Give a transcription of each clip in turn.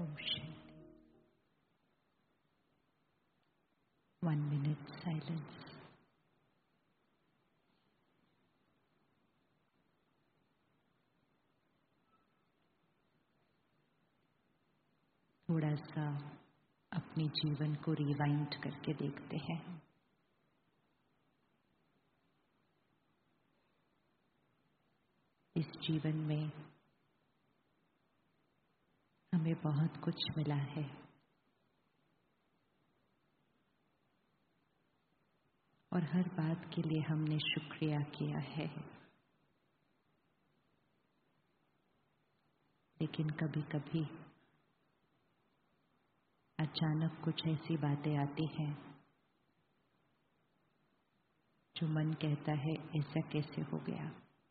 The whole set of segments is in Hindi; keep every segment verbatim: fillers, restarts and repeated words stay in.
Om Shanti. One minute silence. थोड़ा सा अपने जीवन को रिवाइंड करके देखते हैं। इस जीवन में हमें बहुत कुछ मिला है और हर बात के लिए हमने शुक्रिया किया है, लेकिन कभी कभी अचानक कुछ ऐसी बातें आती हैं जो मन कहता है ऐसा कैसे हो गया।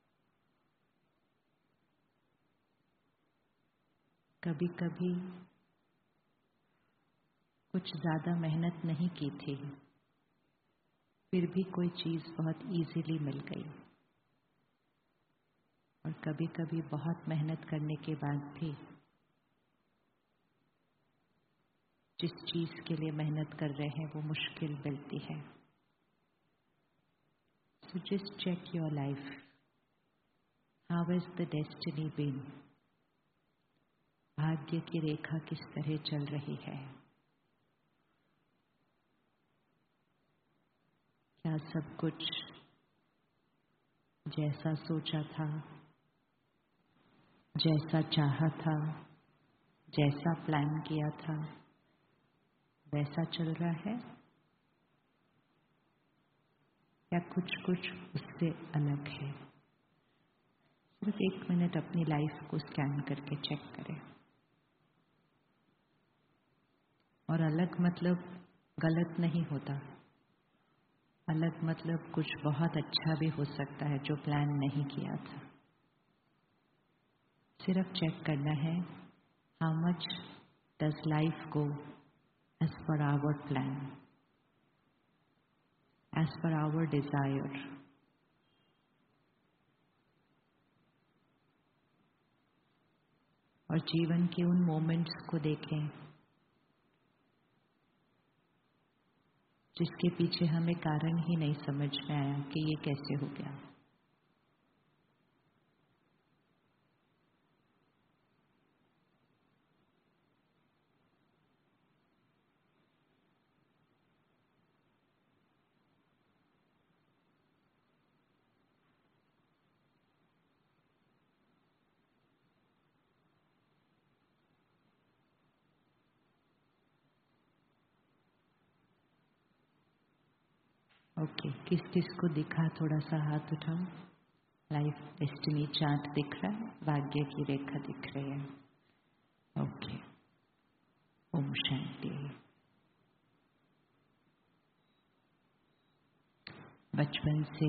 कभी कभी कुछ ज्यादा मेहनत नहीं की थी, फिर भी कोई चीज बहुत इजीली मिल गई, और कभी कभी बहुत मेहनत करने के बाद भी जिस चीज के लिए मेहनत कर रहे हैं वो मुश्किल मिलती है। So just check your life, how is the destiny been. भाग्य की रेखा किस तरह चल रही है। क्या सब कुछ जैसा सोचा था, जैसा चाहा था, जैसा प्लान किया था वैसा चल रहा है, या कुछ कुछ उससे अलग है। सिर्फ एक मिनट अपनी लाइफ को स्कैन करके चेक करें। और अलग मतलब गलत नहीं होता, अलग मतलब कुछ बहुत अच्छा भी हो सकता है जो प्लान नहीं किया था। सिर्फ चेक करना है, how much does life go as per our plan, as per our desire. और जीवन के उन मोमेंट्स को देखें जिसके पीछे हमें कारण ही नहीं समझ में आया कि ये कैसे हो गया। ओके, किस किस को दिखा थोड़ा सा हाथ उठाओ। लाइफ डेस्टिनी चार्ट दिख रहा है, भाग्य की रेखा दिख रही है। ओके, ओम शांति। बचपन से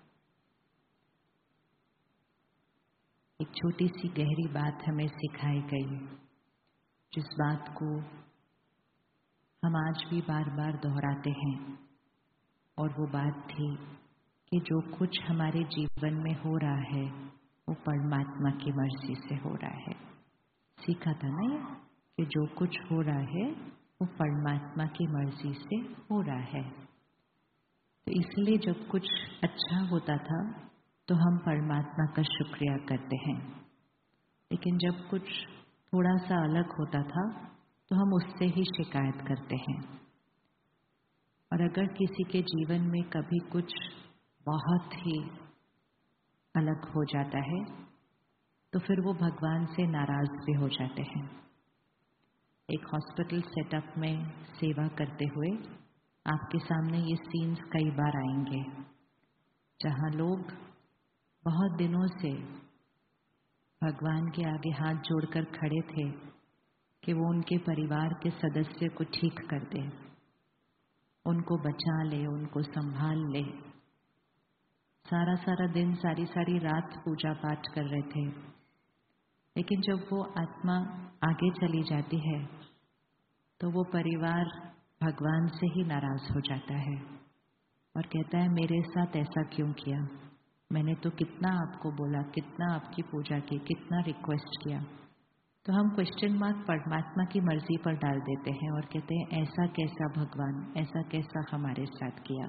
एक छोटी सी गहरी बात हमें सिखाई गई, जिस बात को हम आज भी बार बार दोहराते हैं, और वो बात थी कि जो कुछ हमारे जीवन में हो रहा है वो परमात्मा की मर्जी से हो रहा है। सीखा था ना ये, कि जो कुछ हो रहा है वो परमात्मा की मर्जी से हो रहा है। तो इसलिए जब कुछ अच्छा होता था तो हम परमात्मा का शुक्रिया करते हैं, लेकिन जब कुछ थोड़ा सा अलग होता था तो हम उससे ही शिकायत करते हैं। और अगर किसी के जीवन में कभी कुछ बहुत ही अलग हो जाता है तो फिर वो भगवान से नाराज भी हो जाते हैं। एक हॉस्पिटल सेटअप में सेवा करते हुए आपके सामने ये सीन्स कई बार आएंगे, जहां लोग बहुत दिनों से भगवान के आगे हाथ जोड़कर खड़े थे कि वो उनके परिवार के सदस्य को ठीक कर दे, उनको बचा ले, उनको संभाल ले। सारा सारा दिन, सारी सारी रात पूजा पाठ कर रहे थे, लेकिन जब वो आत्मा आगे चली जाती है तो वो परिवार भगवान से ही नाराज हो जाता है और कहता है मेरे साथ ऐसा क्यों किया। मैंने तो कितना आपको बोला, कितना आपकी पूजा की, कितना रिक्वेस्ट किया, तो हम क्वेश्चन मार्क परमात्मा की मर्जी पर डाल देते हैं और कहते हैं ऐसा कैसा भगवान, ऐसा कैसा हमारे साथ किया।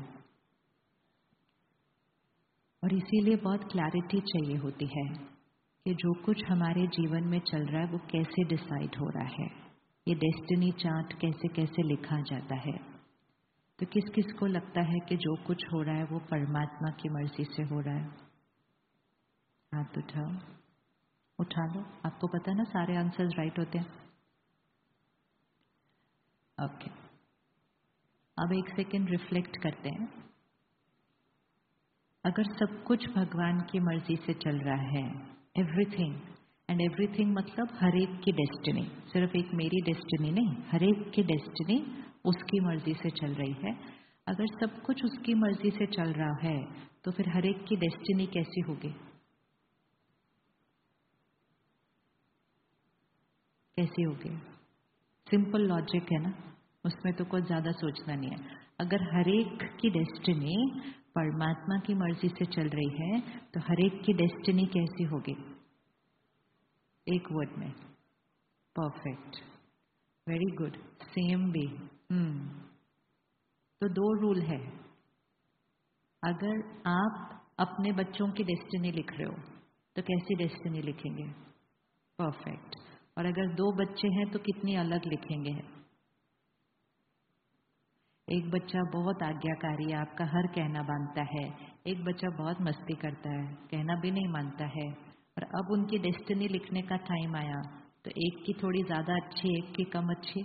और इसीलिए बहुत क्लैरिटी चाहिए होती है कि जो कुछ हमारे जीवन में चल रहा है वो कैसे डिसाइड हो रहा है, ये डेस्टिनी चार्ट कैसे कैसे लिखा जाता है। तो किस किस को लगता है कि जो कुछ हो रहा है वो परमात्मा की मर्जी से हो रहा है? हाथ उठाओ, उठा लो। आपको पता है ना सारे आंसर्स राइट होते हैं। ओके, अब एक सेकेंड रिफ्लेक्ट करते हैं। अगर सब कुछ भगवान की मर्जी से चल रहा है, एवरीथिंग एंड एवरीथिंग मतलब हर एक की डेस्टिनी, सिर्फ एक मेरी डेस्टिनी नहीं, हर एक की डेस्टिनी उसकी मर्जी से चल रही है। अगर सब कुछ उसकी मर्जी से चल रहा है तो फिर हर एक की डेस्टिनी कैसी होगी? कैसी होगी? सिंपल लॉजिक है ना, उसमें तो कुछ ज्यादा सोचना नहीं है। अगर हर एक की डेस्टिनी परमात्मा की मर्जी से चल रही है तो हर एक की डेस्टिनी कैसी होगी? एक वर्ड में, perfect. Very good, same way. Hmm तो दो रूल है। अगर आप अपने बच्चों की डेस्टिनी लिख रहे हो तो कैसी डेस्टिनी लिखेंगे? परफेक्ट। और अगर दो बच्चे हैं तो कितनी अलग लिखेंगे? एक बच्चा बहुत आज्ञाकारी है, आपका हर कहना मानता है। एक बच्चा बहुत मस्ती करता है, कहना भी नहीं मानता है। और अब उनकी डेस्टिनी लिखने का टाइम आया तो एक की थोड़ी ज्यादा अच्छी, एक की कम अच्छी।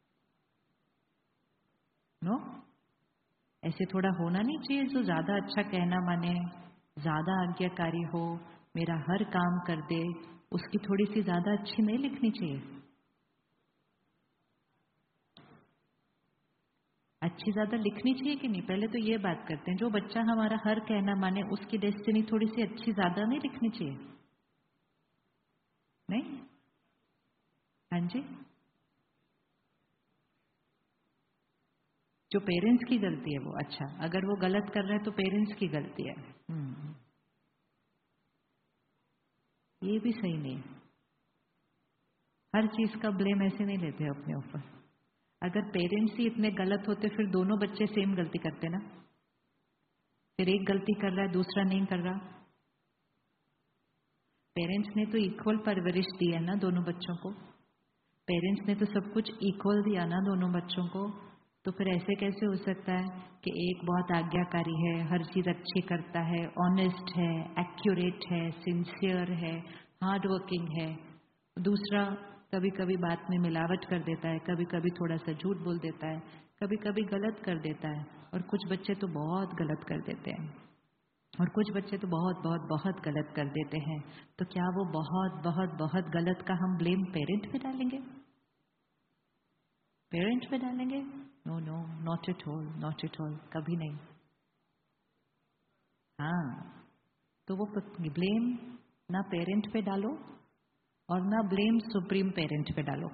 No no? ऐसे थोड़ा होना नहीं चाहिए। जो ज्यादा अच्छा कहना माने, ज्यादा आज्ञाकारी हो, मेरा हर काम कर दे, उसकी थोड़ी सी ज्यादा अच्छी नहीं लिखनी चाहिए? अच्छी ज्यादा लिखनी चाहिए कि नहीं? पहले तो ये बात करते हैं। जो बच्चा हमारा हर कहना माने उसकी डेस्टिनी थोड़ी सी अच्छी ज्यादा नहीं लिखनी चाहिए? नहीं? हाँ जी। जो पेरेंट्स की गलती है वो, अच्छा, अगर वो गलत कर रहे हैं तो पेरेंट्स की गलती है। हम्म ये भी सही नहीं। हर चीज का ब्लेम ऐसे नहीं लेते अपने ऊपर। अगर पेरेंट्स ही इतने गलत होते फिर दोनों बच्चे सेम गलती करते ना। फिर एक गलती कर रहा है, दूसरा नहीं कर रहा। पेरेंट्स ने तो इक्वल परवरिश दी है ना दोनों बच्चों को। पेरेंट्स ने तो सब कुछ इक्वल दिया ना दोनों बच्चों को। तो फिर ऐसे कैसे हो सकता है कि एक बहुत आज्ञाकारी है, हर चीज अच्छी करता है, ऑनेस्ट है, एक्यूरेट है, सिंसियर है, हार्ड वर्किंग है, दूसरा कभी कभी बात में मिलावट कर देता है, कभी कभी थोड़ा सा झूठ बोल देता है, कभी कभी गलत कर देता है। और कुछ बच्चे तो बहुत गलत कर देते हैं, और कुछ बच्चे तो बहुत बहुत बहुत गलत कर देते हैं। तो क्या वो बहुत बहुत बहुत गलत का हम ब्लेम पेरेंट पे डालेंगे? पेरेंट पे डालेंगे? No no, not at all, not at all, कभी नहीं। हाँ, तो वो ब्लेम ना पेरेंट पे डालो और ना ब्लेम सुप्रीम पेरेंट पे डालो,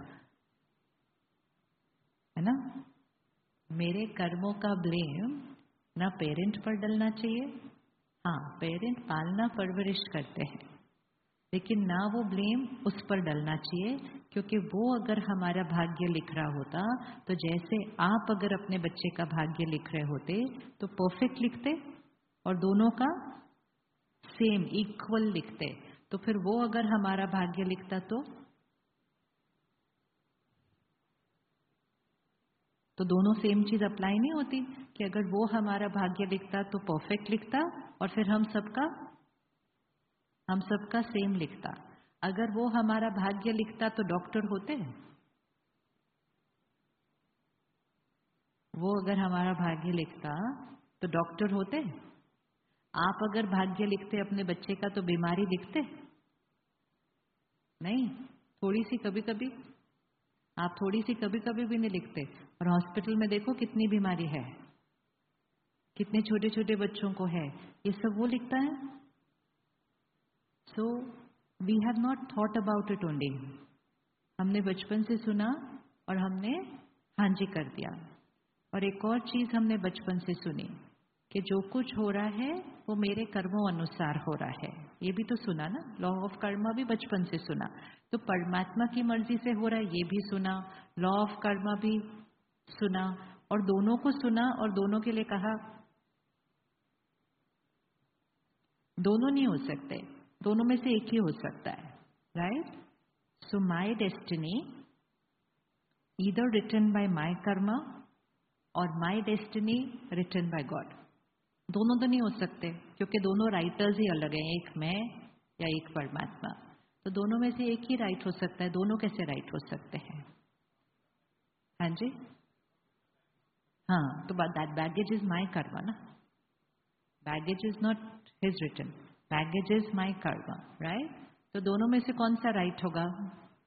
है ना। मेरे कर्मों का ब्लेम ना पेरेंट पर डलना चाहिए। हाँ, पेरेंट पालना परवरिश करते हैं, लेकिन ना वो ब्लेम उस पर डलना चाहिए, क्योंकि वो अगर हमारा भाग्य लिख रहा होता तो जैसे आप अगर अपने बच्चे का भाग्य लिख रहे होते तो परफेक्ट लिखते और दोनों का सेम इक्वल लिखते। तो फिर वो अगर हमारा भाग्य लिखता तो तो दोनों सेम चीज अप्लाई नहीं होती कि अगर वो हमारा भाग्य लिखता तो परफेक्ट लिखता और फिर हम सबका हम सबका सेम लिखता। अगर वो हमारा भाग्य लिखता तो डॉक्टर होते। वो अगर हमारा भाग्य लिखता तो डॉक्टर होते। आप अगर भाग्य लिखते अपने बच्चे का तो बीमारी लिखते नहीं। थोड़ी सी कभी कभी, आप थोड़ी सी कभी कभी भी नहीं लिखते। और हॉस्पिटल में देखो कितनी बीमारी है, कितने छोटे छोटे बच्चों को है, ये सब वो लिखता है। So we have not thought about it only. हमने बचपन से सुना और हमने हाँ जी कर दिया। और एक और चीज हमने बचपन से सुनी कि जो कुछ हो रहा है वो मेरे कर्मों अनुसार हो रहा है। ये भी तो सुना ना, लॉ ऑफ कर्मा भी बचपन से सुना। तो परमात्मा की मर्जी से हो रहा है ये भी सुना, लॉ ऑफ कर्मा भी सुना, और दोनों को सुना और दोनों के लिए कहा दोनों नहीं हो सकते, दोनों में से एक ही हो सकता है, right? So my destiny either written by my karma और my destiny written by God. दोनों तो नहीं हो सकते क्योंकि दोनों राइटर्स ही अलग हैं, एक मैं या एक परमात्मा। तो दोनों में से एक ही राइट हो सकता है, दोनों कैसे राइट हो सकते हैं? हाँ जी, हाँ, तो that baggage is my karma ना, baggage is not his written, baggage is my karma, right? तो दोनों में से कौन सा राइट right होगा?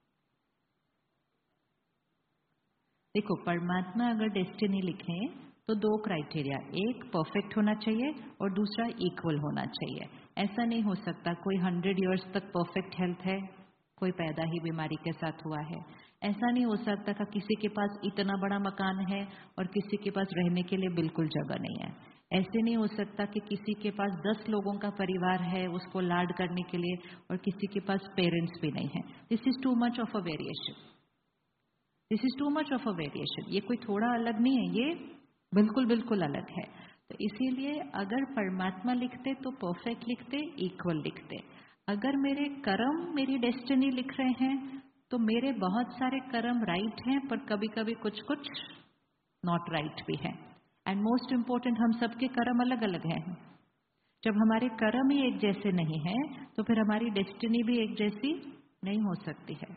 देखो, परमात्मा अगर डेस्टिनी लिखें तो दो क्राइटेरिया, एक परफेक्ट होना चाहिए और दूसरा इक्वल होना चाहिए। ऐसा नहीं हो सकता कोई हंड्रेड इयर्स तक परफेक्ट हेल्थ है, कोई पैदा ही बीमारी के साथ हुआ है। ऐसा नहीं हो सकता कि किसी के पास इतना बड़ा मकान है और किसी के पास रहने के लिए बिल्कुल जगह नहीं है। ऐसे नहीं हो सकता कि किसी के पास दस लोगों का परिवार है उसको लाड करने के लिए और किसी के पास पेरेंट्स भी नहीं है। This is too much of a variation, this is too much of a variation. ये कोई थोड़ा अलग नहीं है, ये बिल्कुल बिल्कुल अलग है। तो इसीलिए अगर परमात्मा लिखते तो परफेक्ट लिखते, इक्वल लिखते। अगर मेरे कर्म मेरी डेस्टिनी लिख रहे हैं तो मेरे बहुत सारे कर्म राइट हैं, पर कभी कभी कुछ कुछ नॉट राइट भी है। एंड मोस्ट इंपॉर्टेंट, हम सबके कर्म अलग अलग हैं। जब हमारे कर्म ही एक जैसे नहीं है तो फिर हमारी डेस्टिनी भी एक जैसी नहीं हो सकती है।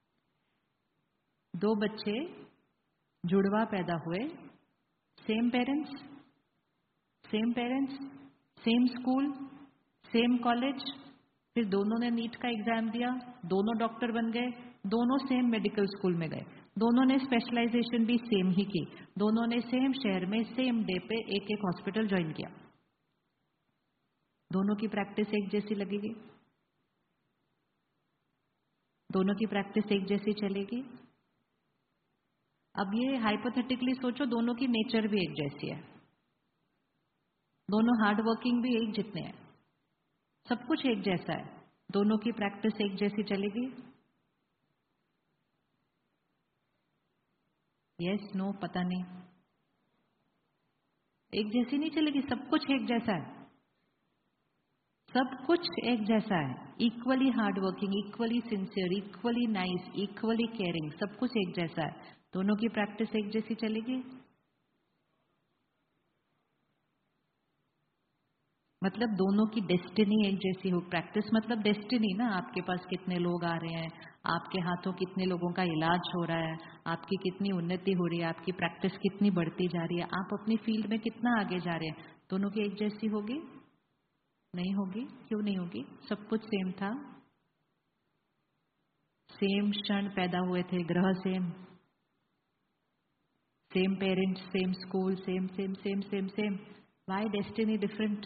दो बच्चे जुड़वा पैदा हुए, same parents, same parents, same school, same college, फिर दोनों ने नीट का एग्जाम दिया, दोनों डॉक्टर बन गए, दोनों सेम मेडिकल स्कूल में गए, दोनों ने स्पेशलाइजेशन भी सेम ही की, दोनों ने सेम शहर में सेम डे पे एक एक हॉस्पिटल ज्वाइन किया। दोनों की प्रैक्टिस एक जैसी लगेगी? दोनों की प्रैक्टिस एक जैसी चलेगी? अब ये हाइपोथेटिकली सोचो, दोनों की नेचर भी एक जैसी है, दोनों हार्ड वर्किंग भी एक जितने हैं, सब कुछ एक जैसा है, दोनों की प्रैक्टिस एक जैसी चलेगी? यस, नो, पता नहीं। एक जैसी नहीं चलेगी, सब कुछ एक जैसा है, सब कुछ एक जैसा है, equally hard working, equally sincere, equally nice, equally caring, सब कुछ एक जैसा है। दोनों की प्रैक्टिस एक जैसी चलेगी? मतलब दोनों की डेस्टिनी एक जैसी हो। प्रैक्टिस मतलब डेस्टिनी ना, आपके पास कितने लोग आ रहे हैं, आपके हाथों कितने लोगों का इलाज हो रहा है, आपकी कितनी उन्नति हो रही है, आपकी प्रैक्टिस कितनी बढ़ती जा रही है, आप अपनी फील्ड में कितना आगे जा रहे हैं। दोनों की एक जैसी होगी? नहीं होगी। क्यों नहीं होगी? सब कुछ सेम था, सेम क्षण पैदा हुए थे, ग्रह same, same parents, same school, same same same same same. Why destiny different?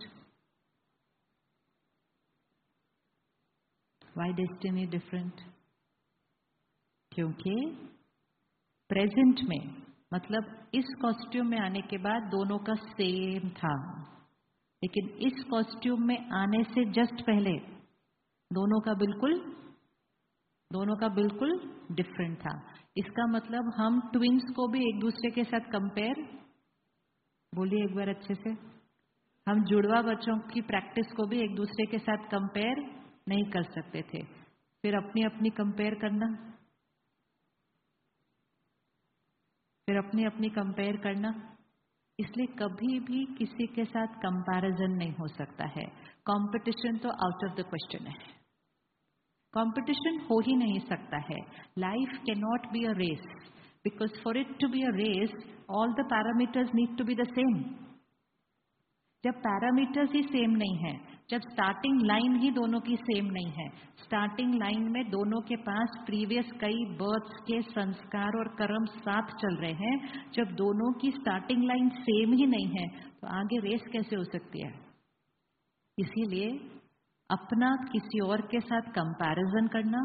Why destiny different? क्योंकि प्रेजेंट में, मतलब इस कॉस्ट्यूम में आने के बाद दोनों का सेम था, लेकिन इस कॉस्ट्यूम में आने से जस्ट पहले दोनों का बिल्कुल दोनों का बिल्कुल डिफरेंट था। इसका मतलब हम ट्विंस को भी एक दूसरे के साथ कंपेयर, बोलिए एक बार अच्छे से, हम जुड़वा बच्चों की प्रैक्टिस को भी एक दूसरे के साथ कंपेयर नहीं कर सकते थे। फिर अपनी अपनी कंपेयर करना, फिर अपनी अपनी कंपेयर करना, इसलिए कभी भी किसी के साथ कंपैरिजन नहीं हो सकता है। कंपटीशन तो आउट ऑफ द क्वेश्चन है, कंपटीशन हो ही नहीं सकता है। Life can not be a race, because for it to be a race all the parameters need to be the same. जब पैरामीटर्स ही सेम नहीं है, जब स्टार्टिंग लाइन ही दोनों की सेम नहीं है, स्टार्टिंग लाइन में दोनों के पास प्रीवियस कई बर्थ्स के संस्कार और कर्म साथ चल रहे हैं, जब दोनों की स्टार्टिंग लाइन सेम ही नहीं है तो आगे रेस कैसे हो सकती है? इसीलिए अपना किसी और के साथ कंपैरिजन करना,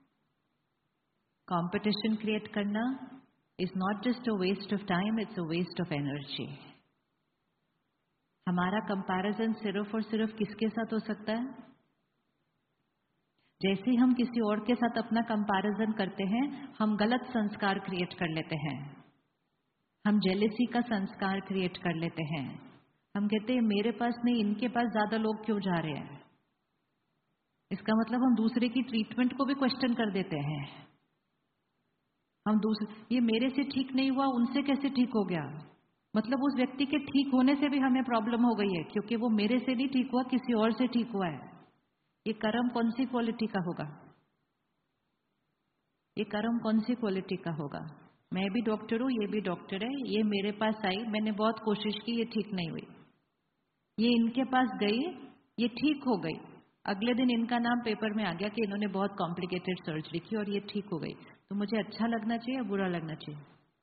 कंपटीशन क्रिएट करना is not just a waste of time, it's a waste of energy. हमारा कंपैरिजन सिर्फ और सिर्फ किसके साथ हो सकता है? जैसे ही हम किसी और के साथ अपना कंपैरिजन करते हैं, हम गलत संस्कार क्रिएट कर लेते हैं। हम जेलेसी का संस्कार क्रिएट कर लेते हैं। हम कहते हैं मेरे पास नहीं, इनके पास ज्यादा लोग क्यों जा रहे हैं। इसका मतलब हम दूसरे की ट्रीटमेंट को भी क्वेश्चन कर देते हैं। हम दूसरे, ये मेरे से ठीक नहीं हुआ, उनसे कैसे ठीक हो गया। मतलब उस व्यक्ति के ठीक होने से भी हमें प्रॉब्लम हो गई है, क्योंकि वो मेरे से नहीं ठीक हुआ, किसी और से ठीक हुआ है। ये कर्म कौन सी क्वालिटी का होगा? ये कर्म कौन सी क्वालिटी का होगा? मैं भी डॉक्टर हूं, ये भी डॉक्टर है, ये मेरे पास आई, मैंने बहुत कोशिश की, ये ठीक नहीं हुई। ये इनके पास गई, ये ठीक हो गई। अगले दिन इनका नाम पेपर में आ गया कि इन्होंने बहुत कॉम्प्लिकेटेड सर्जरी की और ये ठीक हो गई। तो मुझे अच्छा लगना चाहिए या बुरा लगना चाहिए?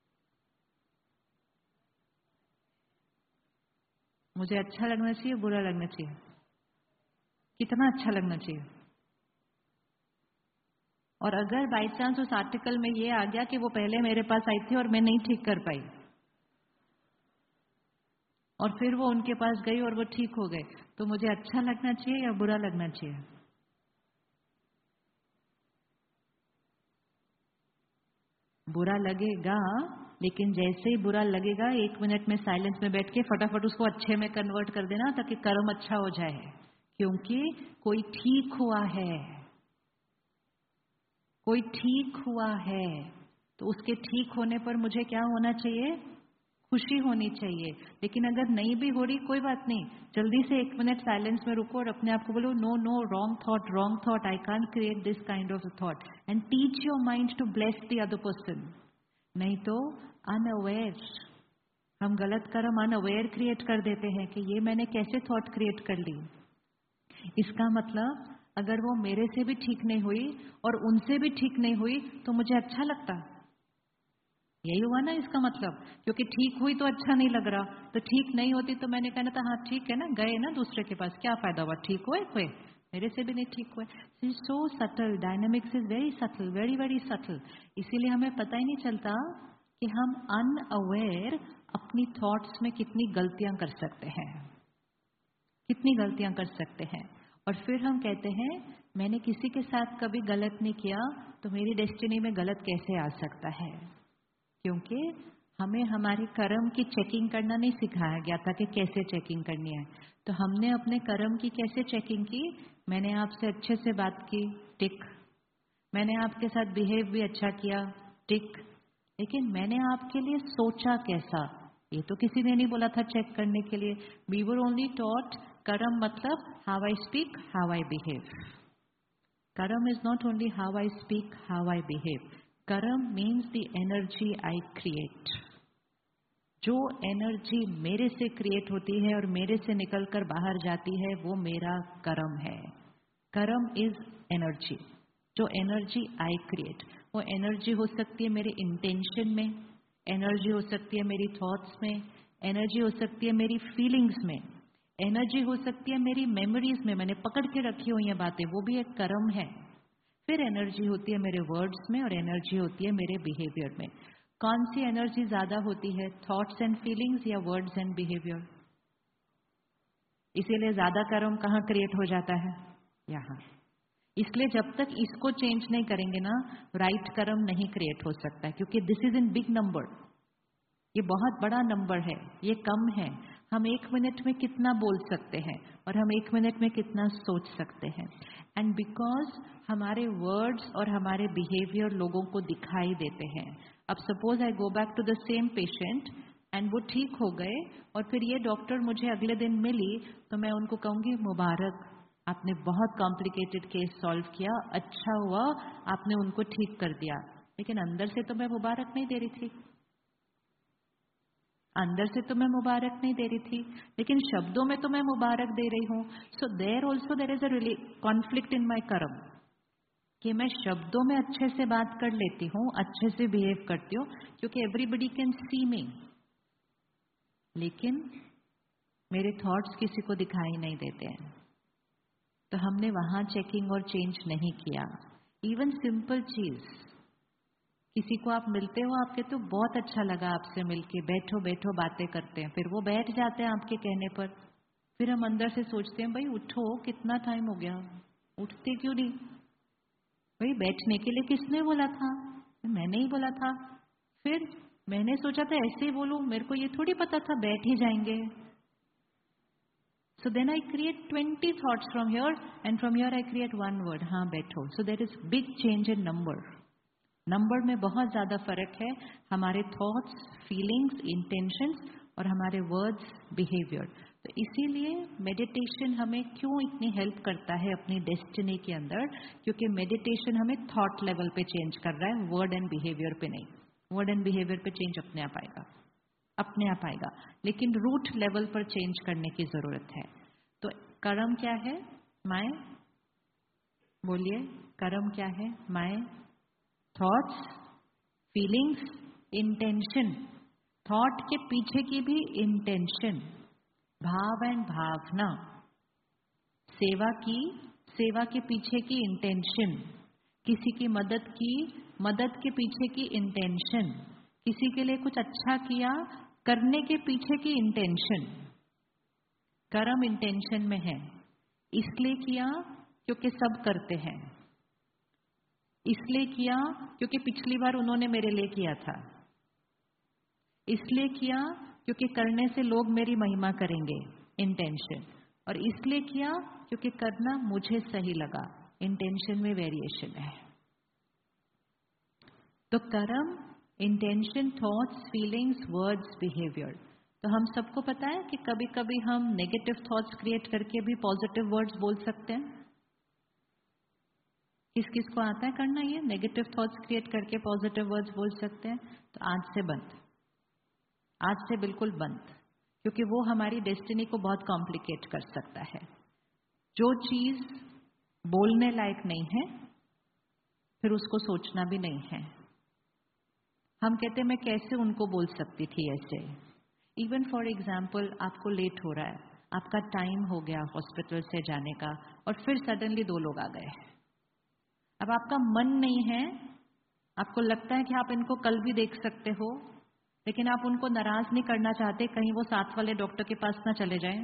मुझे अच्छा लगना चाहिए, बुरा लगना चाहिए? कितना अच्छा लगना चाहिए? और अगर बाई चांस उस आर्टिकल में ये आ गया कि वो पहले मेरे पास आई थी और मैं नहीं ठीक कर पाई, और फिर वो उनके पास गई और वो ठीक हो गए, तो मुझे अच्छा लगना चाहिए या बुरा लगना चाहिए? बुरा लगेगा, लेकिन जैसे ही बुरा लगेगा एक मिनट में साइलेंस में बैठ के फटाफट उसको अच्छे में कन्वर्ट कर देना, ताकि कर्म अच्छा हो जाए। क्योंकि कोई ठीक हुआ है, कोई ठीक हुआ है, तो उसके ठीक होने पर मुझे क्या होना चाहिए? खुशी होनी चाहिए। लेकिन अगर नहीं भी हो रही, कोई बात नहीं, जल्दी से एक मिनट साइलेंस में रुको और अपने आप को बोलो, no no, wrong thought, wrong thought, I can't create this kind of thought, and teach your mind to bless the other person. नहीं तो अनअवेयर, हम गलत कर्म अनअवेयर क्रिएट कर देते हैं कि ये मैंने कैसे थॉट क्रिएट कर ली। इसका मतलब अगर वो मेरे से भी ठीक नहीं हुई और उनसे भी ठीक नहीं हुई तो मुझे अच्छा लगता? यही हुआ ना इसका मतलब। क्योंकि ठीक हुई तो अच्छा नहीं लग रहा, तो ठीक नहीं होती तो मैंने कहना था हाँ ठीक है ना, गए ना दूसरे के पास, क्या फायदा हुआ, ठीक हुए हुए, मेरे से भी नहीं ठीक हुए। So subtle, dynamics is very subtle, very very subtle. इसीलिए हमें पता ही नहीं चलता कि हम अनअवेयर अपनी थॉट्स में कितनी गलतियां कर सकते हैं, कितनी गलतियां कर सकते हैं। और फिर हम कहते हैं मैंने किसी के साथ कभी गलत नहीं किया, तो मेरी डेस्टिनी में गलत कैसे आ सकता है? क्योंकि हमें हमारे कर्म की चेकिंग करना नहीं सिखाया गया था कि कैसे चेकिंग करनी है। तो हमने अपने कर्म की कैसे चेकिंग की? मैंने आपसे अच्छे से बात की, टिक। मैंने आपके साथ बिहेव भी अच्छा किया, टिक। लेकिन मैंने आपके लिए सोचा कैसा, ये तो किसी ने नहीं बोला था चेक करने के लिए। We were only taught karma मतलब how I speak, how I behave. Karma is not only how I speak, how I behave. Karma means the energy I create. जो एनर्जी मेरे से क्रिएट होती है और मेरे से निकलकर बाहर जाती है, वो मेरा कर्म है। कर्म इज एनर्जी, जो एनर्जी आई क्रिएट। वो एनर्जी हो सकती है मेरे इंटेंशन में, एनर्जी हो सकती है मेरी थॉट्स में, एनर्जी हो सकती है मेरी फीलिंग्स में, एनर्जी हो सकती है मेरी मेमोरीज में, मैंने पकड़ के रखी हुई ये बातें, वो भी एक कर्म है। फिर एनर्जी होती है मेरे वर्ड्स में और एनर्जी होती है मेरे बिहेवियर में। कौन सी एनर्जी ज्यादा होती है, थॉट्स एंड फीलिंग्स या वर्ड्स एंड बिहेवियर? इसीलिए ज्यादा कर्म कहाँ क्रिएट हो जाता है? यहाँ। इसलिए जब तक इसको चेंज नहीं करेंगे ना, राइट कर्म नहीं क्रिएट हो सकता है, क्योंकि this is in big number. ये बहुत बड़ा नंबर है, ये कम है। हम एक मिनट में कितना बोल सकते हैं और हम एक मिनट में कितना सोच सकते हैं। एंड बिकॉज हमारे वर्ड्स और हमारे बिहेवियर लोगों को दिखाई देते हैं। अब suppose I go back to the same patient and वो ठीक हो गए और फिर ये डॉक्टर मुझे अगले दिन मिली, तो मैं उनको कहूंगी मुबारक, आपने बहुत कॉम्प्लिकेटेड केस सॉल्व किया, अच्छा हुआ आपने उनको ठीक कर दिया। लेकिन अंदर से तो मैं मुबारक नहीं दे रही थी, अंदर से तो मैं मुबारक नहीं दे रही थी, लेकिन शब्दों में तो मैं मुबारक दे रही हूं। So there also there is a conflict in my karma, कि मैं शब्दों में अच्छे से बात कर लेती हूँ, अच्छे से बिहेव करती हूँ, क्योंकि एवरीबडी कैन सी मी, लेकिन मेरे थॉट्स किसी को दिखाई नहीं देते हैं। तो हमने वहां चेकिंग और चेंज नहीं किया। इवन सिंपल चीज, किसी को आप मिलते हो, आप कहते हो बहुत अच्छा लगा आपसे मिलके, बैठो बैठो बातें करते हैं, फिर वो बैठ जाते हैं आपके कहने पर, फिर हम अंदर से सोचते हैं, भाई उठो, कितना टाइम हो गया, उठते क्यों नहीं? भाई बैठने के लिए किसने बोला था? मैंने ही बोला था। फिर मैंने सोचा था ऐसे ही बोलूं, मेरे को ये थोड़ी पता था बैठ ही जाएंगे। So then I create twenty thoughts from here, and from here I create one word, हाँ बैठो. So there is big change in number. Number में बहुत ज्यादा फर्क है हमारे थॉट्स, फीलिंग्स, इंटेंशंस और हमारे वर्ड्स, बिहेवियर. तो इसीलिए मेडिटेशन हमें क्यों इतनी हेल्प करता है अपनी डेस्टिनी के अंदर, क्योंकि मेडिटेशन हमें थॉट लेवल पे चेंज कर रहा है, वर्ड एंड बिहेवियर पे नहीं. वर्ड एंड बिहेवियर पे चेंज अपने आप आएगा, अपने आप आएगा, लेकिन रूट लेवल पर चेंज करने की जरूरत है. तो कर्म क्या है? माय, बोलिए, कर्म क्या है? My thoughts, feelings, intention. Thought के पीछे की भी इंटेंशन, भाव एंड भावना. सेवा की, सेवा के पीछे की इंटेंशन. किसी की मदद की, मदद के पीछे की इंटेंशन. किसी के लिए कुछ अच्छा किया, करने के पीछे की इंटेंशन. कर्म इंटेंशन में है. इसलिए किया क्योंकि सब करते हैं, इसलिए किया क्योंकि पिछली बार उन्होंने मेरे लिए किया था, इसलिए किया क्योंकि करने से लोग मेरी महिमा करेंगे, इंटेंशन. और इसलिए किया क्योंकि करना मुझे सही लगा, इंटेंशन में वेरिएशन है. तो karma, intention, thoughts, feelings, words, behaviour. तो हम सबको पता है कि कभी कभी हम नेगेटिव थॉट्स क्रिएट करके भी पॉजिटिव वर्ड्स बोल सकते हैं. किस किस को आता है करना ये, नेगेटिव थॉट्स क्रिएट करके पॉजिटिव वर्ड्स बोल सकते हैं? तो आज से बंद, आज से बिल्कुल बंद, क्योंकि वो हमारी डेस्टिनी को बहुत कॉम्प्लिकेट कर सकता है. जो चीज बोलने लायक नहीं है फिर उसको सोचना भी नहीं है. हम कहते हैं मैं कैसे उनको बोल सकती थी ऐसे. इवन फॉर एग्जाम्पल, आपको लेट हो रहा है, आपका टाइम हो गया हॉस्पिटल से जाने का, और फिर सडनली दो लोग आ गए. अब आपका मन नहीं है, आपको लगता है कि आप इनको कल भी देख सकते हो, लेकिन आप उनको नाराज नहीं करना चाहते, कहीं वो साथ वाले डॉक्टर के पास ना चले जाएं.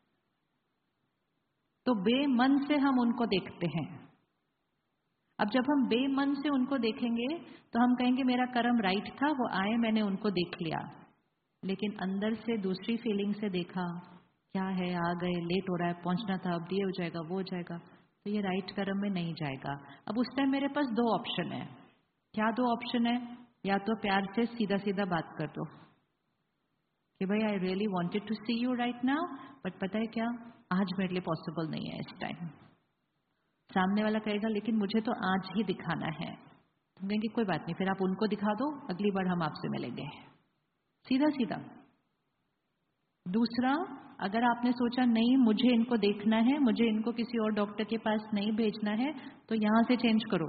तो बेमन से हम उनको देखते हैं. अब जब हम बेमन से उनको देखेंगे तो हम कहेंगे मेरा कर्म राइट था, वो आए, मैंने उनको देख लिया. लेकिन अंदर से दूसरी फीलिंग से देखा, क्या है, आ गए, लेट हो रहा है, पहुंचना था, अब ये हो जाएगा, वो हो जाएगा, तो ये राइट कर्म में नहीं जाएगा. अब उस टाइम मेरे पास दो ऑप्शन है. क्या दो ऑप्शन है? या तो प्यार से सीधा सीधा बात कर दो कि भाई I really wanted to see you right now, but पता है क्या, आज मेरे लिए पॉसिबल नहीं है इस टाइम. सामने वाला कहेगा लेकिन मुझे तो आज ही दिखाना है. तुम कहेंगे कोई बात नहीं, फिर आप उनको दिखा दो, अगली बार हम आपसे मिलेंगे. सीधा सीधा. दूसरा, अगर आपने सोचा नहीं मुझे इनको देखना है, मुझे इनको किसी और डॉक्टर के पास नहीं भेजना है, तो यहां से चेंज करो.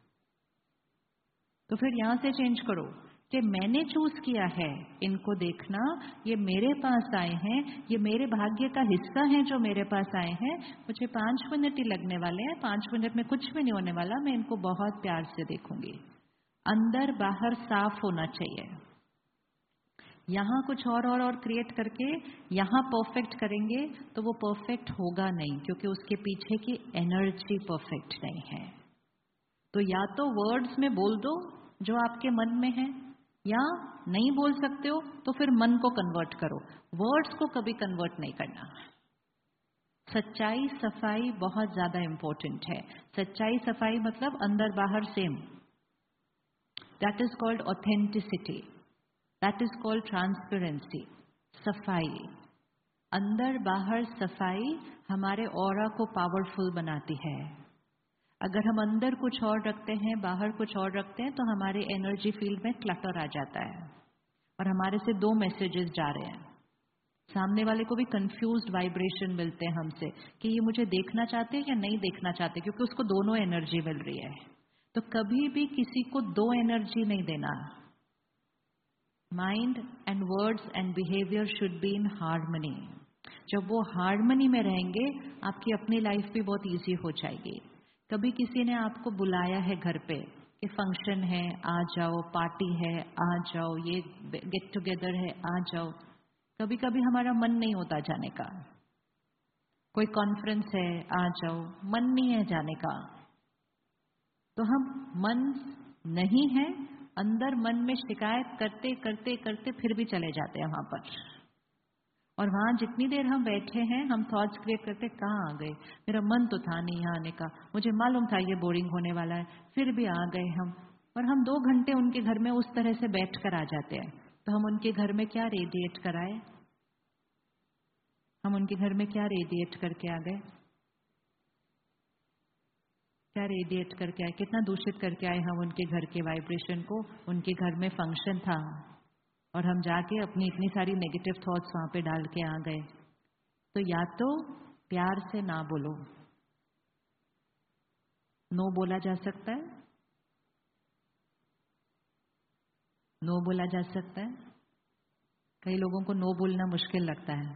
तो फिर यहां से चेंज करो कि मैंने चूज किया है इनको देखना, ये मेरे पास आए हैं, ये मेरे भाग्य का हिस्सा है जो मेरे पास आए हैं, मुझे पांच मिनट ही लगने वाले हैं, पांच मिनट में कुछ भी नहीं होने वाला, मैं इनको बहुत प्यार से देखूंगी. अंदर बाहर साफ होना चाहिए. यहां कुछ और और और क्रिएट करके यहां परफेक्ट करेंगे तो वो परफेक्ट होगा नहीं, क्योंकि उसके पीछे की एनर्जी परफेक्ट नहीं है. तो या तो वर्ड्स में बोल दो जो आपके मन में है, या नहीं बोल सकते हो तो फिर मन को कन्वर्ट करो. वर्ड्स को कभी कन्वर्ट नहीं करना. सच्चाई, सफाई बहुत ज्यादा इंपॉर्टेंट है. सच्चाई, सफाई मतलब अंदर बाहर same. That is called authenticity, that is called transparency. सफाई, अंदर बाहर सफाई हमारे ऑरा को पावरफुल बनाती है. अगर हम अंदर कुछ और रखते हैं, बाहर कुछ और रखते हैं, तो हमारे एनर्जी फील्ड में क्लटर आ जाता है और हमारे से दो मैसेजेस जा रहे हैं. सामने वाले को भी कंफ्यूज्ड वाइब्रेशन मिलते हैं हमसे कि ये मुझे देखना चाहते हैं या नहीं देखना चाहते, क्योंकि उसको दोनों एनर्जी मिल रही है. तो कभी भी किसी को दो एनर्जी नहीं देना. Mind and words and behaviour should be in harmony. जब वो हार्मनी में रहेंगे, आपकी अपनी लाइफ भी बहुत इजी हो जाएगी. कभी किसी ने आपको बुलाया है घर पे कि फंक्शन है, आ जाओ, पार्टी है, आ जाओ, ये गेट टुगेदर है, आ जाओ. कभी कभी हमारा मन नहीं होता जाने का. कोई कॉन्फ्रेंस है, आ जाओ, मन नहीं है जाने का, तो हम मन नहीं है, अंदर मन में शिकायत करते करते करते फिर भी चले जाते हैं वहां पर। और वहां जितनी देर हम बैठे हैं, हम थॉट्स क्रिएट करते, कहाँ आ गए, मेरा मन तो था नहीं यहाँ आने का, मुझे मालूम था ये बोरिंग होने वाला है, फिर भी आ गए हम। और हम दो घंटे उनके घर में उस तरह से बैठ कर आ जाते हैं। तो हम उनके घर में क्या रेडिएट कराए, हम उनके घर में क्या रेडिएट करके आ गए, क्या रेडिएट करके आए, कितना दूषित करके आए हम उनके घर के वाइब्रेशन को। उनके घर में फंक्शन था और हम जाके अपनी इतनी सारी नेगेटिव थॉट्स वहां पे डाल के आ गए। तो या तो प्यार से ना बोलो, नो बोला जा सकता है, नो बोला जा सकता है। कई लोगों को नो बोलना मुश्किल लगता है,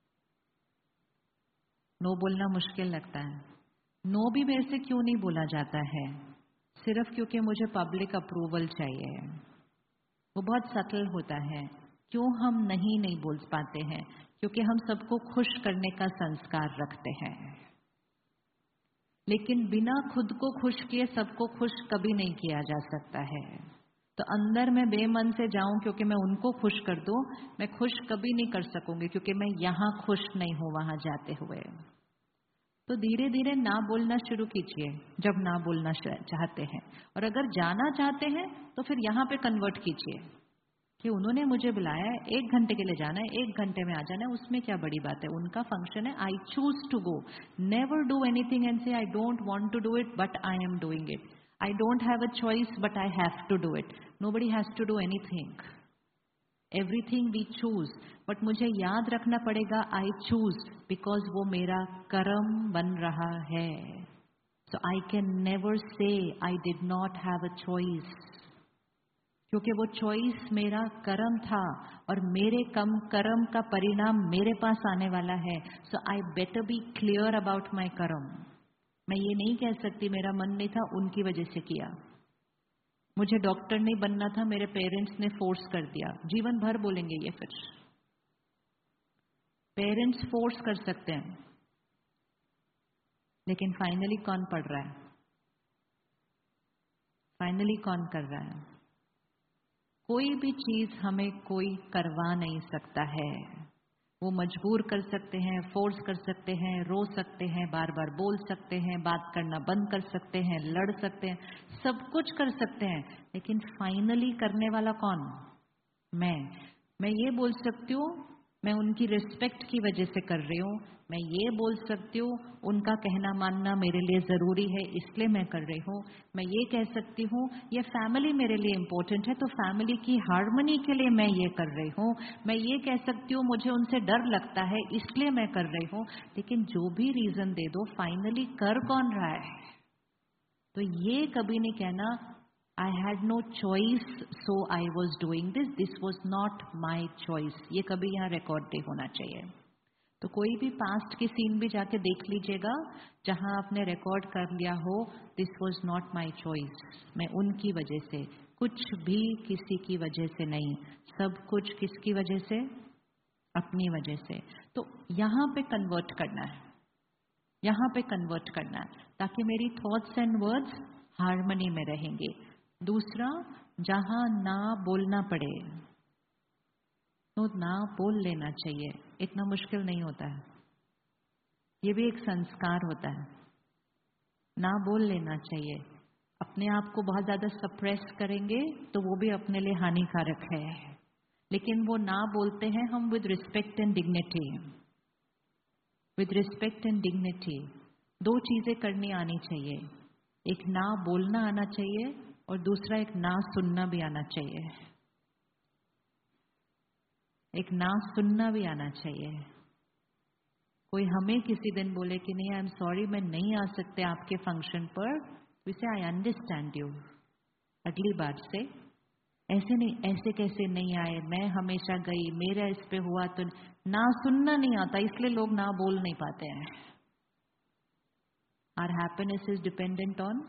नो बोलना मुश्किल लगता है। नो भी मेरे से क्यों नहीं बोला जाता है, सिर्फ क्योंकि मुझे पब्लिक अप्रूवल चाहिए। वो बहुत सटल होता है। क्यों हम नहीं नहीं बोल पाते हैं, क्योंकि हम सबको खुश करने का संस्कार रखते हैं, लेकिन बिना खुद को खुश किए सबको खुश कभी नहीं किया जा सकता है। तो अंदर मैं बेमन से जाऊं क्योंकि मैं उनको खुश कर दूं, मैं खुश कभी नहीं कर सकूंगी, क्योंकि मैं यहां खुश नहीं हूं वहां जाते हुए। तो धीरे धीरे ना बोलना शुरू कीजिए जब ना बोलना चाहते हैं, और अगर जाना चाहते हैं तो फिर यहाँ पे कन्वर्ट कीजिए कि उन्होंने मुझे बुलाया है, एक घंटे के लिए जाना है, एक घंटे में आ जाना है, उसमें क्या बड़ी बात है, उनका फंक्शन है, I choose to go. Never do anything and say I don't want to do it but I am doing it. I don't have a choice but I have to do it. Nobody has to do anything, everything we choose, but मुझे याद रखना पड़ेगा आई चूज, बिकॉज वो मेरा कर्म बन रहा है। So I can never say I did not have a choice, क्योंकि वो चॉइस मेरा कर्म था और मेरे कम कर्म का परिणाम मेरे पास आने वाला है। So I better be clear about my karma. मैं ये नहीं कह सकती मेरा मन नहीं था, उनकी वजह से किया, मुझे डॉक्टर नहीं बनना था, मेरे पेरेंट्स ने फोर्स कर दिया। जीवन भर बोलेंगे ये, फिर पेरेंट्स फोर्स कर सकते हैं, लेकिन फाइनली कौन पढ़ रहा है, फाइनली कौन कर रहा है। कोई भी चीज हमें कोई करवा नहीं सकता है। वो मजबूर कर सकते हैं, फोर्स कर सकते हैं, रो सकते हैं, बार बार बोल सकते हैं, बात करना बंद कर सकते हैं, लड़ सकते हैं, सब कुछ कर सकते हैं, लेकिन फाइनली करने वाला कौन? मैं मैं ये बोल सकती हूँ मैं उनकी रिस्पेक्ट की वजह से कर रही हूँ, मैं ये बोल सकती हूँ उनका कहना मानना मेरे लिए जरूरी है इसलिए मैं कर रही हूँ, मैं ये कह सकती हूँ ये फैमिली मेरे लिए इम्पोर्टेंट है तो फैमिली की हार्मनी के लिए मैं ये कर रही हूँ, मैं ये कह सकती हूँ मुझे उनसे डर लगता है इसलिए मैं कर रही हूँ। लेकिन जो भी रीजन दे दो, फाइनली कर कौन रहा है? तो ये कभी नहीं कहना I had no choice, so I was doing this. This was not my choice. ये कभी यहाँ रिकॉर्ड नहीं होना चाहिए। तो कोई भी पास्ट की सीन भी जाके देख लीजिएगा जहां आपने रिकॉर्ड कर लिया हो, this was not my choice, मैं उनकी वजह से, कुछ भी किसी की वजह से नहीं, सब कुछ किसकी वजह से? अपनी वजह से। तो यहाँ पे कन्वर्ट करना है, यहाँ पे कन्वर्ट करना है ताकि मेरी थॉट्स एंड वर्ड्स हार्मनी में रहेंगे। दूसरा, जहां ना बोलना पड़े तो ना बोल लेना चाहिए, इतना मुश्किल नहीं होता है, ये भी एक संस्कार होता है। ना बोल लेना चाहिए। अपने आप को बहुत ज्यादा सप्रेस करेंगे तो वो भी अपने लिए हानिकारक है, लेकिन वो ना बोलते हैं हम with respect and dignity, with respect and dignity. दो चीजें करनी आनी चाहिए, एक ना बोलना आना चाहिए और दूसरा एक ना सुनना भी आना चाहिए, एक ना सुनना भी आना चाहिए। कोई हमें किसी दिन बोले कि नहीं आई एम सॉरी मैं नहीं आ सकते आपके फंक्शन पर, वी से आई अंडरस्टैंड यू, अगली बार से ऐसे नहीं, ऐसे कैसे नहीं आए, मैं हमेशा गई, मेरा इस पे हुआ। तो ना सुनना नहीं आता, इसलिए लोग ना बोल नहीं पाते हैं। Our happiness is dependent on,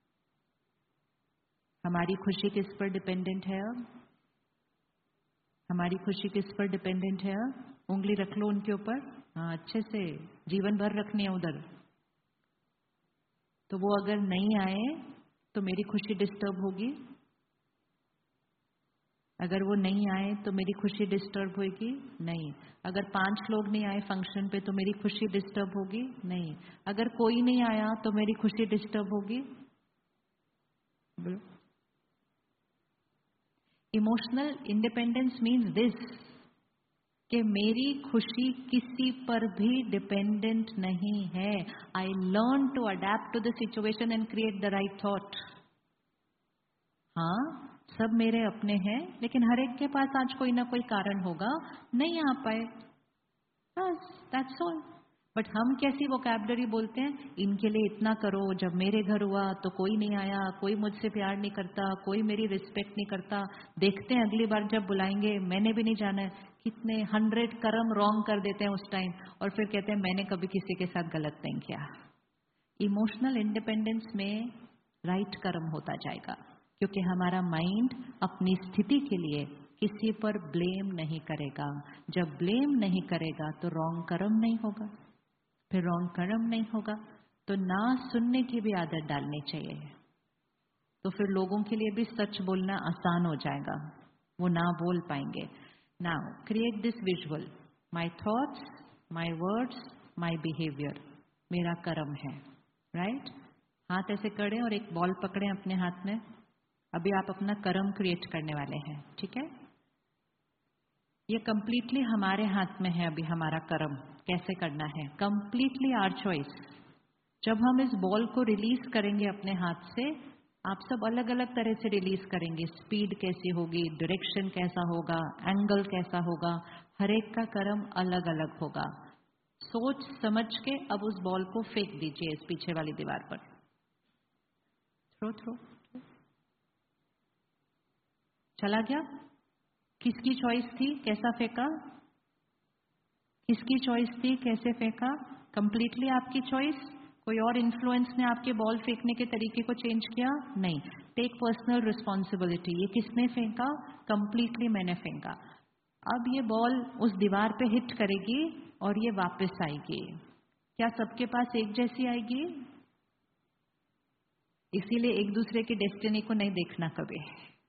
हमारी खुशी किस पर डिपेंडेंट है? अब हमारी खुशी किस पर डिपेंडेंट है? अब उंगली रख लो उनके ऊपर, हाँ, अच्छे से जीवन भर रखनी है उधर। तो वो अगर नहीं आए तो मेरी खुशी डिस्टर्ब होगी, अगर वो नहीं आए तो मेरी खुशी डिस्टर्ब होगी नहीं। अगर पांच लोग नहीं आए फंक्शन पे तो मेरी खुशी डिस्टर्ब होगी नहीं। अगर कोई नहीं आया तो मेरी खुशी डिस्टर्ब होगी। इमोशनल इंडिपेंडेंस मीन्स दिस कि मेरी खुशी किसी पर भी डिपेंडेंट नहीं है। I learn to adapt to the situation and create the right thought. हाँ, सब मेरे अपने हैं, लेकिन हर एक के पास आज कोई ना कोई कारण होगा नहीं आ पाए, बस दैट्स ऑल। बट हम कैसी वोकैबुलरी बोलते हैं, इनके लिए इतना करो, जब मेरे घर हुआ तो कोई नहीं आया, कोई मुझसे प्यार नहीं करता, कोई मेरी रिस्पेक्ट नहीं करता, देखते हैं अगली बार जब बुलाएंगे, मैंने भी नहीं जाना है। कितने हंड्रेड कर्म रॉन्ग कर देते हैं उस टाइम, और फिर कहते हैं मैंने कभी किसी के साथ गलत नहीं किया। इमोशनल इंडिपेंडेंस में राइट कर्म होता जाएगा, क्योंकि हमारा माइंड अपनी स्थिति के लिए किसी पर ब्लेम नहीं करेगा। जब ब्लेम नहीं करेगा तो रॉन्ग कर्म नहीं होगा, फिर रॉन्ग कर्म नहीं होगा तो ना सुनने की भी आदत डालनी चाहिए। तो फिर लोगों के लिए भी सच बोलना आसान हो जाएगा, वो ना बोल पाएंगे। Now create this visual, my thoughts, my words, my behaviour मेरा कर्म है, राइट right? हाथ ऐसे करें और एक बॉल पकड़ें अपने हाथ में। अभी आप अपना कर्म क्रिएट करने वाले हैं, ठीक है? ये कंप्लीटली हमारे हाथ में है। अभी हमारा कर्म कैसे करना है, कंप्लीटली आवर चॉइस। जब हम इस बॉल को रिलीज करेंगे अपने हाथ से, आप सब अलग अलग तरह से रिलीज करेंगे। स्पीड कैसी होगी, डायरेक्शन कैसा होगा, एंगल कैसा होगा, हर एक का कर्म अलग अलग होगा। सोच समझ के अब उस बॉल को फेंक दीजिए इस पीछे वाली दीवार पर। थ्रो थ्रो चला गया। किसकी चॉइस थी, कैसा फेंका? किसकी चॉइस थी, कैसे फेंका? कंप्लीटली आपकी चॉइस। कोई और इन्फ्लुएंस ने आपके बॉल फेंकने के तरीके को चेंज किया? नहीं। Take personal responsibility. ये किसने फेंका? कंप्लीटली मैंने फेंका। अब ये बॉल उस दीवार पे हिट करेगी और ये वापस आएगी। क्या सबके पास एक जैसी आएगी? इसीलिए एक दूसरे की डेस्टिनी को नहीं देखना कभी।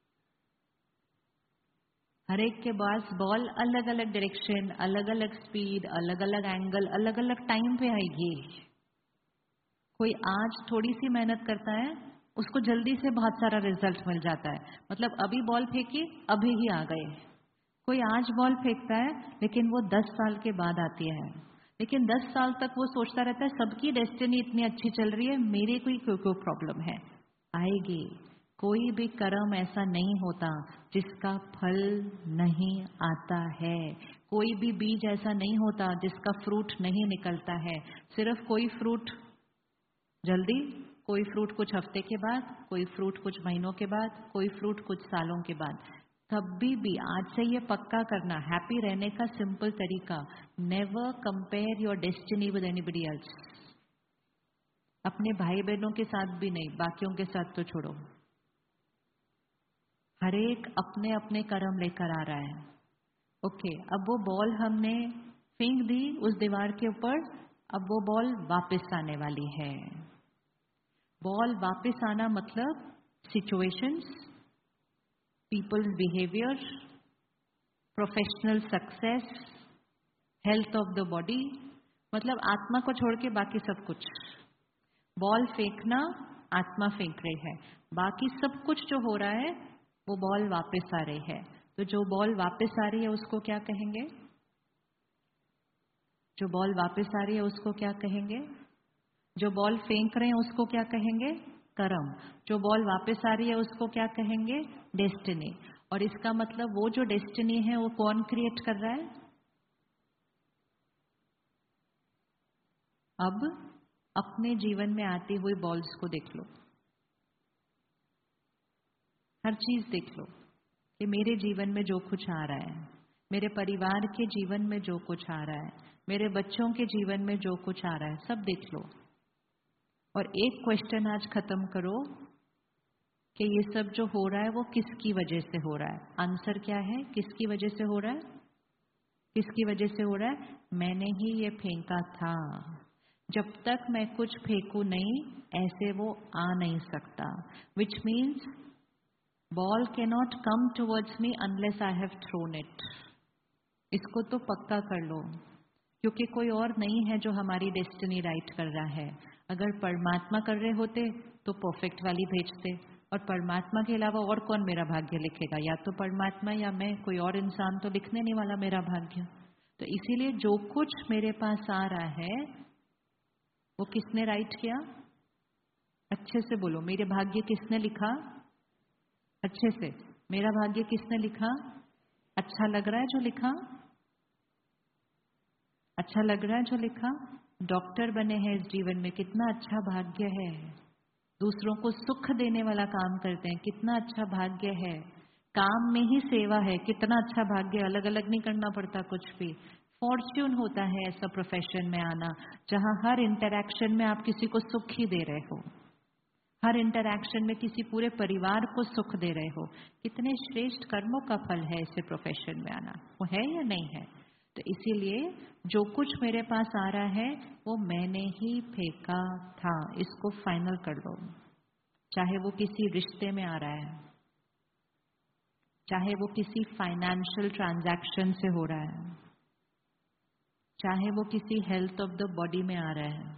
हर एक के पास बॉल अलग अलग डायरेक्शन, अलग अलग स्पीड, अलग अलग एंगल, अलग अलग टाइम पे आएगी। कोई आज थोड़ी सी मेहनत करता है, उसको जल्दी से बहुत सारा रिजल्ट मिल जाता है। मतलब अभी बॉल फेंकी, अभी ही आ गए। कोई आज बॉल फेंकता है लेकिन वो दस साल के बाद आती है, लेकिन दस साल तक वो सोचता रहता है सबकी डेस्टिनी इतनी अच्छी चल रही है, मेरे कोई क्यों क्यों प्रॉब्लम है। आएगी। कोई भी कर्म ऐसा नहीं होता जिसका फल नहीं आता है। कोई भी बीज ऐसा नहीं होता जिसका फ्रूट नहीं निकलता है। सिर्फ कोई फ्रूट जल्दी, कोई फ्रूट कुछ हफ्ते के बाद, कोई फ्रूट कुछ महीनों के बाद, कोई फ्रूट कुछ सालों के बाद। कभी भी आज से ये पक्का करना, हैप्पी रहने का सिंपल तरीका, never compare your destiny with anybody else. अपने भाई बहनों के साथ भी नहीं, बाकियों के साथ तो छोड़ो। हर एक अपने अपने कर्म लेकर आ रहा है। ओके, अब वो बॉल हमने फेंक दी उस दीवार के ऊपर, अब वो बॉल वापस आने वाली है। बॉल वापस आना मतलब situations, people's behaviour, professional success, health of the body, मतलब आत्मा को छोड़ के बाकी सब कुछ। बॉल फेंकना, आत्मा फेंक रही है, बाकी सब कुछ जो हो रहा है वो बॉल वापस आ रही है। तो जो बॉल वापस आ रही है उसको क्या कहेंगे? जो बॉल वापस आ रही है उसको क्या कहेंगे? जो बॉल फेंक रहे हैं उसको क्या कहेंगे? कर्म। जो बॉल वापस आ रही है उसको क्या कहेंगे? डेस्टिनी। और इसका मतलब वो जो डेस्टिनी है वो कौन क्रिएट कर रहा है? अब अपने जीवन में आती हुई बॉल्स को देख लो, हर चीज देख लो कि मेरे जीवन में जो कुछ आ रहा है, मेरे परिवार के जीवन में जो कुछ आ रहा है, मेरे बच्चों के जीवन में जो कुछ आ रहा है, सब देख लो। और एक क्वेश्चन आज खत्म करो कि ये सब जो हो रहा है वो किसकी वजह से हो रहा है। आंसर क्या है? किसकी वजह से हो रहा है? किसकी वजह से हो रहा है? मैंने ही ये फेंका था। जब तक मैं कुछ फेंकू नहीं, ऐसे वो आ नहीं सकता। Which means ball cannot come towards me unless I have thrown it. इसको तो पक्का कर लो, क्योंकि कोई और नहीं है जो हमारी डेस्टिनी राइट कर रहा है। अगर परमात्मा कर रहे होते तो परफेक्ट वाली भेजते, और परमात्मा के अलावा और कौन मेरा भाग्य लिखेगा? या तो परमात्मा या मैं, कोई और इंसान तो लिखने नहीं वाला मेरा भाग्य। तो इसीलिए जो कुछ मेरे पास आ रहा है वो किसने राइट किया? अच्छे से बोलो, मेरे भाग्य किसने लिखा? अच्छे से, मेरा भाग्य किसने लिखा? अच्छा लग रहा है जो लिखा? अच्छा लग रहा है जो लिखा? डॉक्टर बने हैं इस जीवन में, कितना अच्छा भाग्य है। दूसरों को सुख देने वाला काम करते हैं, कितना अच्छा भाग्य है। काम में ही सेवा है, कितना अच्छा भाग्य। अलग अलग नहीं करना पड़ता कुछ भी। फॉर्च्यून होता है ऐसा प्रोफेशन में आना जहां हर इंटरैक्शन में आप किसी को सुख ही दे रहे हो, हर इंटरैक्शन में किसी पूरे परिवार को सुख दे रहे हो। कितने श्रेष्ठ कर्मों का फल है ऐसे प्रोफेशन में आना, वो है या नहीं है? तो इसीलिए जो कुछ मेरे पास आ रहा है वो मैंने ही फेंका था, इसको फाइनल कर लो। चाहे वो किसी रिश्ते में आ रहा है, चाहे वो किसी फाइनेंशियल ट्रांजैक्शन से हो रहा है, चाहे वो किसी हेल्थ ऑफ द बॉडी में आ रहा है,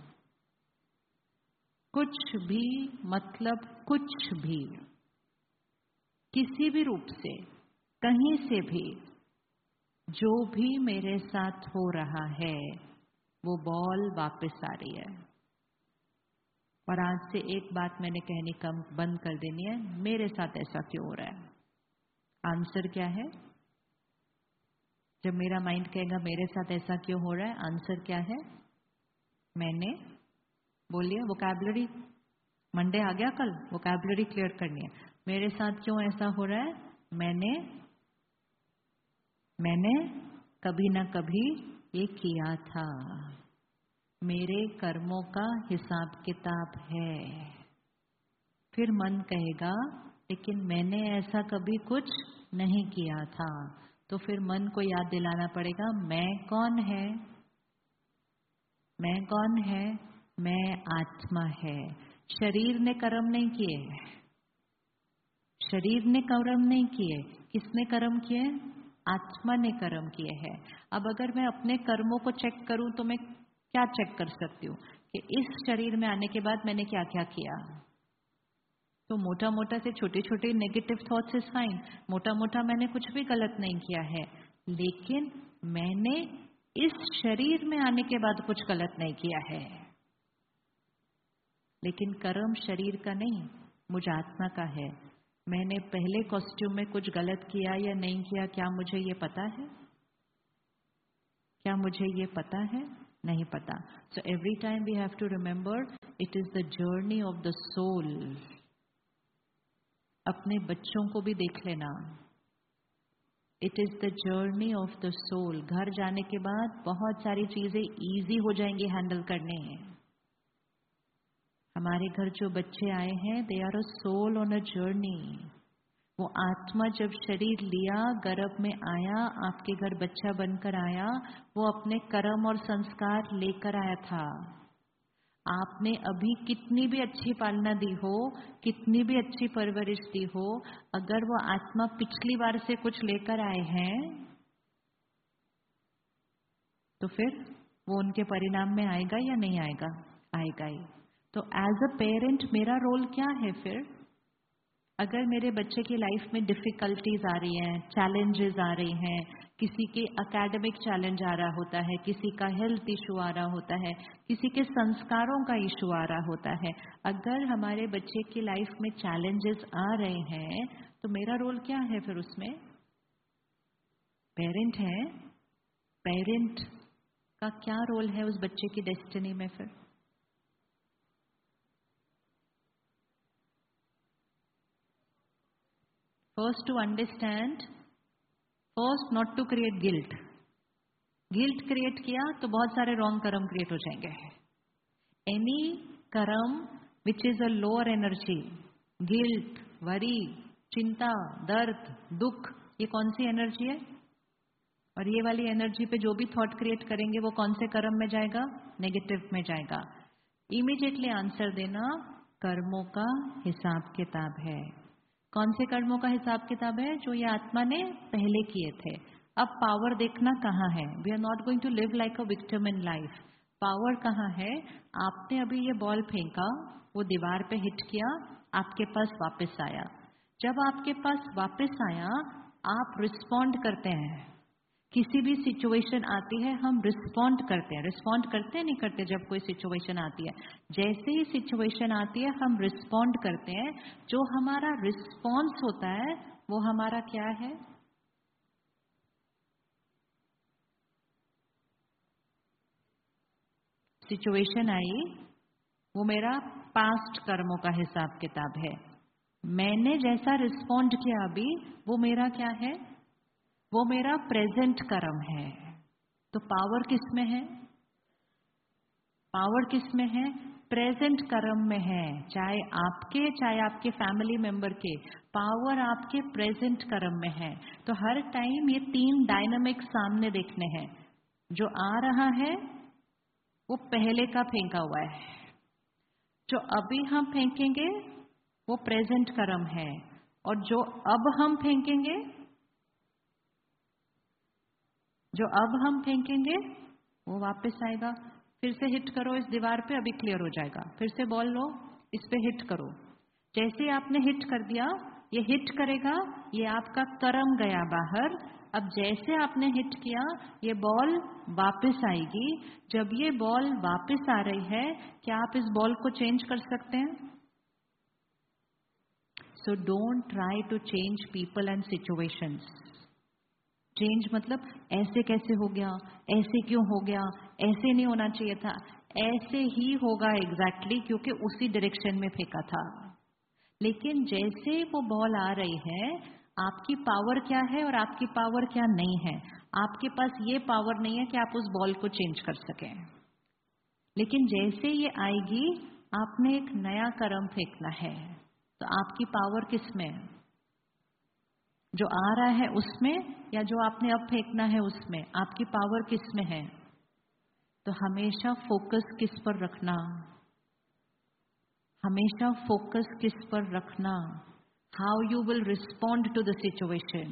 कुछ भी, मतलब कुछ भी, किसी भी रूप से, कहीं से भी, जो भी मेरे साथ हो रहा है वो बॉल वापस आ रही है। और आज से एक बात मैंने कहनी कम बंद कर देनी है, मेरे साथ ऐसा क्यों हो रहा है? आंसर क्या है? जब मेरा माइंड कहेगा मेरे साथ ऐसा क्यों हो रहा है, आंसर क्या है? मैंने, बोलिए, वोकैबुलरी, मंडे आ गया कल, वोकैबुलरी क्लियर करनी है। मेरे साथ क्यों ऐसा हो रहा है? मैंने मैंने कभी ना कभी ये किया था। मेरे कर्मों का हिसाब किताब है। फिर मन कहेगा लेकिन मैंने ऐसा कभी कुछ नहीं किया था। तो फिर मन को याद दिलाना पड़ेगा, मैं कौन है? मैं कौन है? मैं आत्मा है। शरीर ने कर्म नहीं किए, शरीर ने कर्म नहीं किए। किसने कर्म किए? आत्मा ने कर्म किए हैं। अब अगर मैं अपने कर्मों को चेक करूं तो मैं क्या चेक कर सकती हूँ कि इस शरीर में आने के बाद मैंने क्या क्या किया। तो मोटा मोटा से छोटे छोटे नेगेटिव थॉट्स इज फाइन, मोटा मोटा मैंने कुछ भी गलत नहीं किया है, लेकिन मैंने इस शरीर में आने के बाद कुछ गलत नहीं किया है। लेकिन कर्म शरीर का नहीं, मुझ आत्मा का है। मैंने पहले कॉस्ट्यूम में कुछ गलत किया या नहीं किया, क्या मुझे ये पता है? क्या मुझे ये पता है? नहीं पता। So every time we have to remember it is the journey of the soul. अपने बच्चों को भी देख लेना, it is the journey of the soul. घर जाने के बाद बहुत सारी चीजें इजी हो जाएंगी हैंडल करने। हमारे घर जो बच्चे आए हैं, they are a soul on a journey. वो आत्मा जब शरीर लिया, गर्भ में आया, आपके घर बच्चा बनकर आया, वो अपने कर्म और संस्कार लेकर आया था। आपने अभी कितनी भी अच्छी पालना दी हो, कितनी भी अच्छी परवरिश दी हो, अगर वो आत्मा पिछली बार से कुछ लेकर आए हैं तो फिर वो उनके परिणाम में आएगा या नहीं आएगा? आएगा ही। तो एज अ पेरेंट मेरा रोल क्या है फिर? अगर मेरे बच्चे की लाइफ में डिफिकल्टीज आ रही हैं, चैलेंजेस आ रही हैं, किसी के एकेडमिक चैलेंज आ रहा होता है, किसी का हेल्थ इशू आ रहा होता है, किसी के संस्कारों का इशू आ रहा होता है, अगर हमारे बच्चे की लाइफ में चैलेंजेस आ रहे हैं तो मेरा रोल क्या है फिर उसमें? पेरेंट है, पेरेंट का क्या रोल है उस बच्चे की डेस्टिनी में फिर? First to understand, first not to create guilt. Guilt create किया तो बहुत सारे रॉन्ग कर्म क्रिएट हो जाएंगे। Any karma which is a lower energy, guilt, worry, चिंता, दर्द, दुख, ये कौन सी एनर्जी है? और ये वाली एनर्जी पे जो भी थॉट क्रिएट करेंगे वो कौन से कर्म में जाएगा? नेगेटिव में जाएगा। इमीडिएटली आंसर देना, कर्मों का हिसाब किताब है। कौन से कर्मों का हिसाब किताब है? जो ये आत्मा ने पहले किए थे। अब पावर देखना कहाँ है? We are not going to live like a victim in life. Power कहाँ है? आपने अभी ये बॉल फेंका, वो दीवार पे हिट किया, आपके पास वापस आया। जब आपके पास वापस आया, आप रिस्पॉन्ड करते हैं। किसी भी सिचुएशन आती है, हम रिस्पॉन्ड करते हैं। रिस्पॉन्ड करते हैं नहीं करते? जब कोई सिचुएशन आती है, जैसे ही सिचुएशन आती है हम रिस्पॉन्ड करते हैं। जो हमारा रिस्पॉन्स होता है वो हमारा क्या है? सिचुएशन आई, वो मेरा पास्ट कर्मों का हिसाब किताब है। मैंने जैसा रिस्पॉन्ड किया अभी, वो मेरा क्या है? वो मेरा प्रेजेंट कर्म है। तो पावर किस में है? पावर किस में है? प्रेजेंट कर्म में है। चाहे आपके, चाहे आपके फैमिली मेंबर के, पावर आपके प्रेजेंट कर्म में है। तो हर टाइम ये तीन डायनामिक सामने देखने हैं। जो आ रहा है वो पहले का फेंका हुआ है, जो अभी हम फेंकेंगे वो प्रेजेंट कर्म है, और जो अब हम फेंकेंगे, जो अब हम फेंकेंगे वो वापस आएगा। फिर से हिट करो इस दीवार पे, अभी क्लियर हो जाएगा। फिर से बॉल लो, इस पे हिट करो। जैसे आपने हिट कर दिया, ये हिट करेगा, ये आपका कर्म गया बाहर। अब जैसे आपने हिट किया, ये बॉल वापस आएगी। जब ये बॉल वापस आ रही है, क्या आप इस बॉल को चेंज कर सकते हैं? So don't try to change people and situations. Change मतलब ऐसे कैसे हो गया, ऐसे क्यों हो गया, ऐसे नहीं होना चाहिए था। ऐसे ही होगा एग्जैक्टली, क्योंकि उसी डायरेक्शन में फेंका था। लेकिन जैसे वो बॉल आ रही है, आपकी पावर क्या है और आपकी पावर क्या नहीं है? आपके पास ये पावर नहीं है कि आप उस बॉल को चेंज कर सकें। लेकिन जैसे ये आएगी, आपने एक नया कर्म फेंकना है। तो आपकी पावर किस में है? जो आ रहा है उसमें, या जो आपने अब फेंकना है उसमें? आपकी पावर किस में है? तो हमेशा फोकस किस पर रखना? हमेशा फोकस किस पर रखना? How you will respond to the situation.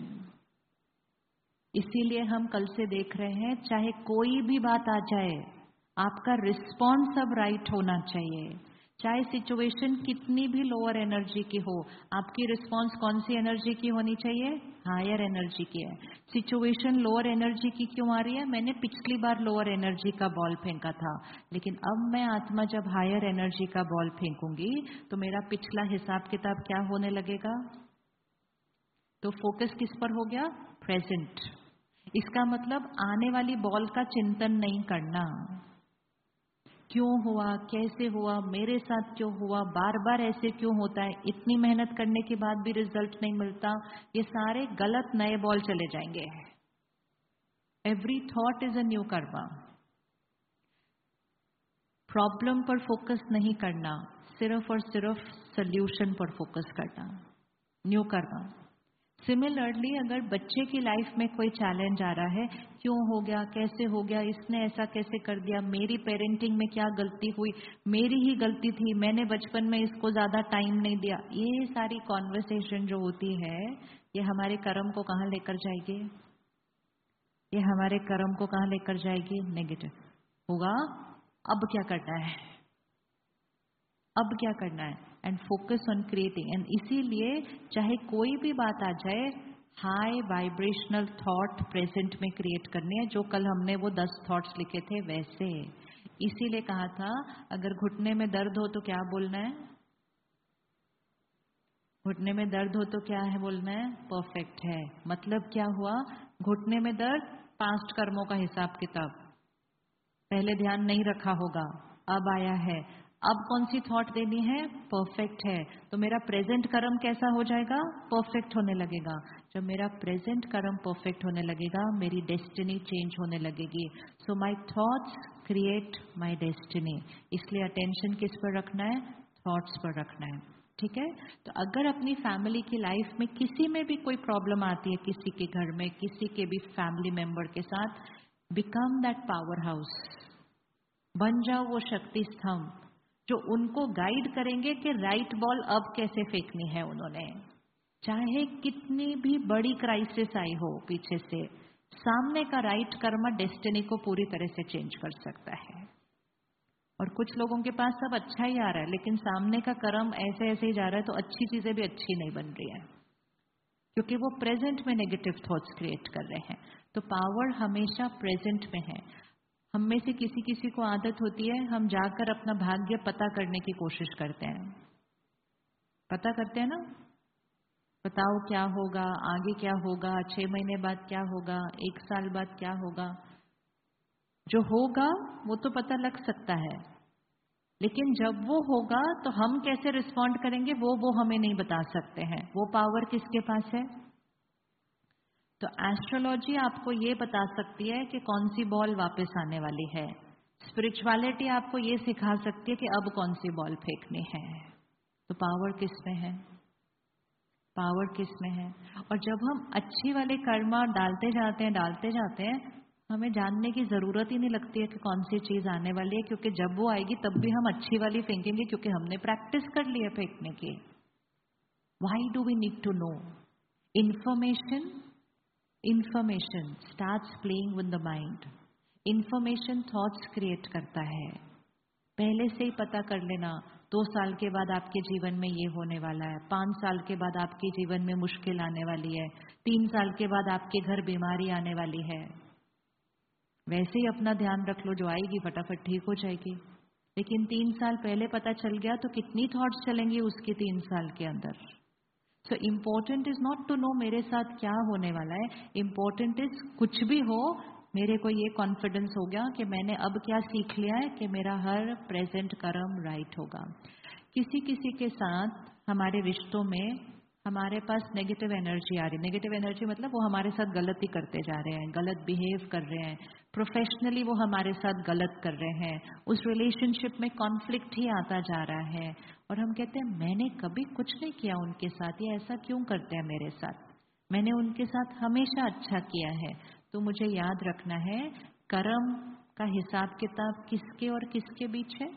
इसीलिए हम कल से देख रहे हैं, चाहे कोई भी बात आ जाए, आपका रिस्पॉन्स अब राइट होना चाहिए। चाहे सिचुएशन कितनी भी लोअर एनर्जी की हो, आपकी रिस्पॉन्स कौन सी एनर्जी की होनी चाहिए? हायर एनर्जी की है। सिचुएशन लोअर एनर्जी की क्यों आ रही है? मैंने पिछली बार लोअर एनर्जी का बॉल फेंका था, लेकिन अब मैं आत्मा जब हायर एनर्जी का बॉल फेंकूंगी, तो मेरा पिछला हिसाब किताब क्या होने लगेगा? तो फोकस किस पर हो गया? प्रेजेंट। इसका मतलब आने वाली बॉल का चिंतन नहीं करना। क्यों हुआ, कैसे हुआ, मेरे साथ क्यों हुआ, बार बार ऐसे क्यों होता है, इतनी मेहनत करने के बाद भी रिजल्ट नहीं मिलता, ये सारे गलत नए बॉल चले जाएंगे। Every thought is a new karma. Problem पर फोकस नहीं करना, सिर्फ और सिर्फ सल्यूशन पर फोकस करना, न्यू कर्मा। सिमिलरली, अगर बच्चे की लाइफ में कोई चैलेंज आ रहा है, क्यों हो गया, कैसे हो गया, इसने ऐसा कैसे कर दिया, मेरी पेरेंटिंग में क्या गलती हुई, मेरी ही गलती थी, मैंने बचपन में इसको ज्यादा टाइम नहीं दिया, ये सारी कॉन्वर्सेशन जो होती है, ये हमारे कर्म को कहाँ लेकर जाएगी? ये हमारे कर्म को कहाँ लेकर जाएगी? नेगेटिव होगा। अब क्या करना है? अब क्या करना है? And focus on creating. And इसीलिए चाहे कोई भी बात आ जाए, हाई वाइब्रेशनल थॉट प्रेजेंट में क्रिएट करनी है। जो कल हमने वो दस थॉट्स लिखे थे वैसे। इसीलिए कहा था, अगर घुटने में दर्द हो तो क्या बोलना है? घुटने में दर्द हो तो क्या है बोलना है? परफेक्ट है। मतलब क्या हुआ? घुटने में दर्द, पास्ट कर्मों का हिसाब किताब पहले ध्यान नहीं रखा होगा, अब आया है। अब कौन सी थॉट देनी है? परफेक्ट है। तो मेरा प्रेजेंट कर्म कैसा हो जाएगा? परफेक्ट होने लगेगा। जब मेरा प्रेजेंट कर्म परफेक्ट होने लगेगा, मेरी डेस्टिनी चेंज होने लगेगी। So my thoughts create my destiny. इसलिए अटेंशन किस पर रखना है? थॉट्स पर रखना है। ठीक है। तो अगर अपनी फैमिली की लाइफ में किसी में भी कोई प्रॉब्लम आती है, किसी के घर में, किसी के भी फैमिली मेंबर के साथ, बिकम दैट पावर हाउस, बन जाओ वो शक्ति स्तंभ जो उनको गाइड करेंगे कि राइट बॉल अब कैसे फेंकनी है उन्होंने। चाहे कितनी भी बड़ी क्राइसिस आई हो पीछे से, सामने का राइट कर्म डेस्टिनी को पूरी तरह से चेंज कर सकता है। और कुछ लोगों के पास सब अच्छा ही आ रहा है, लेकिन सामने का कर्म ऐसे ऐसे ही जा रहा है, तो अच्छी चीजें भी अच्छी नहीं बन रही है, क्योंकि वो प्रेजेंट में नेगेटिव थॉट्स क्रिएट कर रहे हैं। तो पावर हमेशा प्रेजेंट में है। हम में से किसी किसी को आदत होती है, हम जाकर अपना भाग्य पता करने की कोशिश करते हैं। पता करते हैं ना, बताओ क्या होगा, आगे क्या होगा, छह महीने बाद क्या होगा, एक साल बाद क्या होगा। जो होगा वो तो पता लग सकता है, लेकिन जब वो होगा तो हम कैसे रिस्पॉन्ड करेंगे वो वो हमें नहीं बता सकते हैं। वो पावर किसके पास है? तो एस्ट्रोलॉजी आपको ये बता सकती है कि कौन सी बॉल वापस आने वाली है। स्पिरिचुअलिटी आपको ये सिखा सकती है कि अब कौन सी बॉल फेंकनी है। तो पावर किस में है? पावर किस में है? और जब हम अच्छी वाले कर्मा डालते जाते हैं डालते जाते हैं हमें जानने की जरूरत ही नहीं लगती है कि कौन सी चीज आने वाली है, क्योंकि जब वो आएगी तब भी हम अच्छी वाली फेंकेंगे, क्योंकि हमने प्रैक्टिस कर ली है फेंकने की। Why do we need to know? Information information starts playing with the mind. Information thoughts create करता है। पहले से ही पता कर लेना, दो साल के बाद आपके जीवन में ये होने वाला है, पांच साल के बाद आपके जीवन में मुश्किल आने वाली है, तीन साल के बाद आपके घर बीमारी आने वाली है। वैसे ही अपना ध्यान रख लो, जो आएगी फटाफट ठीक हो जाएगी। लेकिन तीन साल पहले पता चल गया तो कितनी थॉट्स चलेंगी उसके तीन साल के अंदर। So important is not to know मेरे साथ क्या होने वाला है, इम्पोर्टेंट इज कुछ भी हो मेरे को ये कॉन्फिडेंस हो गया कि मैंने अब क्या सीख लिया है कि मेरा हर प्रेजेंट कर्म राइट होगा। किसी किसी के साथ हमारे रिश्तों में हमारे पास नेगेटिव एनर्जी आ रही, नेगेटिव एनर्जी मतलब वो हमारे साथ गलती करते जा रहे हैं, गलत बिहेव कर रहे हैं, प्रोफेशनली वो हमारे साथ गलत कर रहे हैं, उस रिलेशनशिप में कॉन्फ्लिक्ट ही आता जा रहा है, और हम कहते हैं मैंने कभी कुछ नहीं किया उनके साथ, ये ऐसा क्यों करते हैं मेरे साथ, मैंने उनके साथ हमेशा अच्छा किया है। तो मुझे याद रखना है, कर्म का हिसाब किताब किसके और किसके बीच है?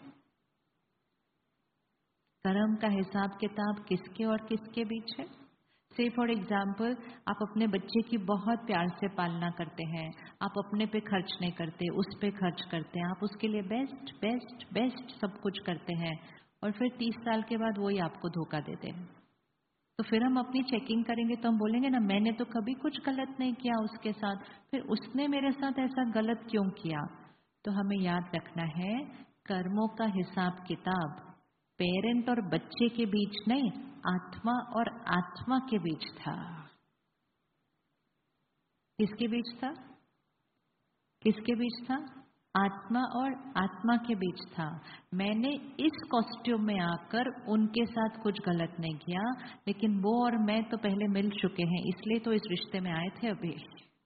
कर्म का हिसाब किताब किसके और किसके बीच है? से फॉर एग्जाम्पल, आप अपने बच्चे की बहुत प्यार से पालना करते हैं, आप अपने पे खर्च नहीं करते, उस पे खर्च करते हैं, आप उसके लिए बेस्ट बेस्ट बेस्ट सब कुछ करते हैं, और फिर तीस साल के बाद वही आपको धोखा देते हैं। तो फिर हम अपनी चेकिंग करेंगे तो हम बोलेंगे ना, मैंने तो कभी कुछ गलत नहीं किया उसके साथ, फिर उसने मेरे साथ ऐसा गलत क्यों किया? तो हमें याद रखना है, कर्मों का हिसाब किताब पेरेंट और बच्चे के बीच नहीं, आत्मा और आत्मा के बीच था। किसके बीच था? किसके बीच था? आत्मा और आत्मा के बीच था। मैंने इस कॉस्ट्यूम में आकर उनके साथ कुछ गलत नहीं किया, लेकिन वो और मैं तो पहले मिल चुके हैं, इसलिए तो इस रिश्ते में आए थे। अभी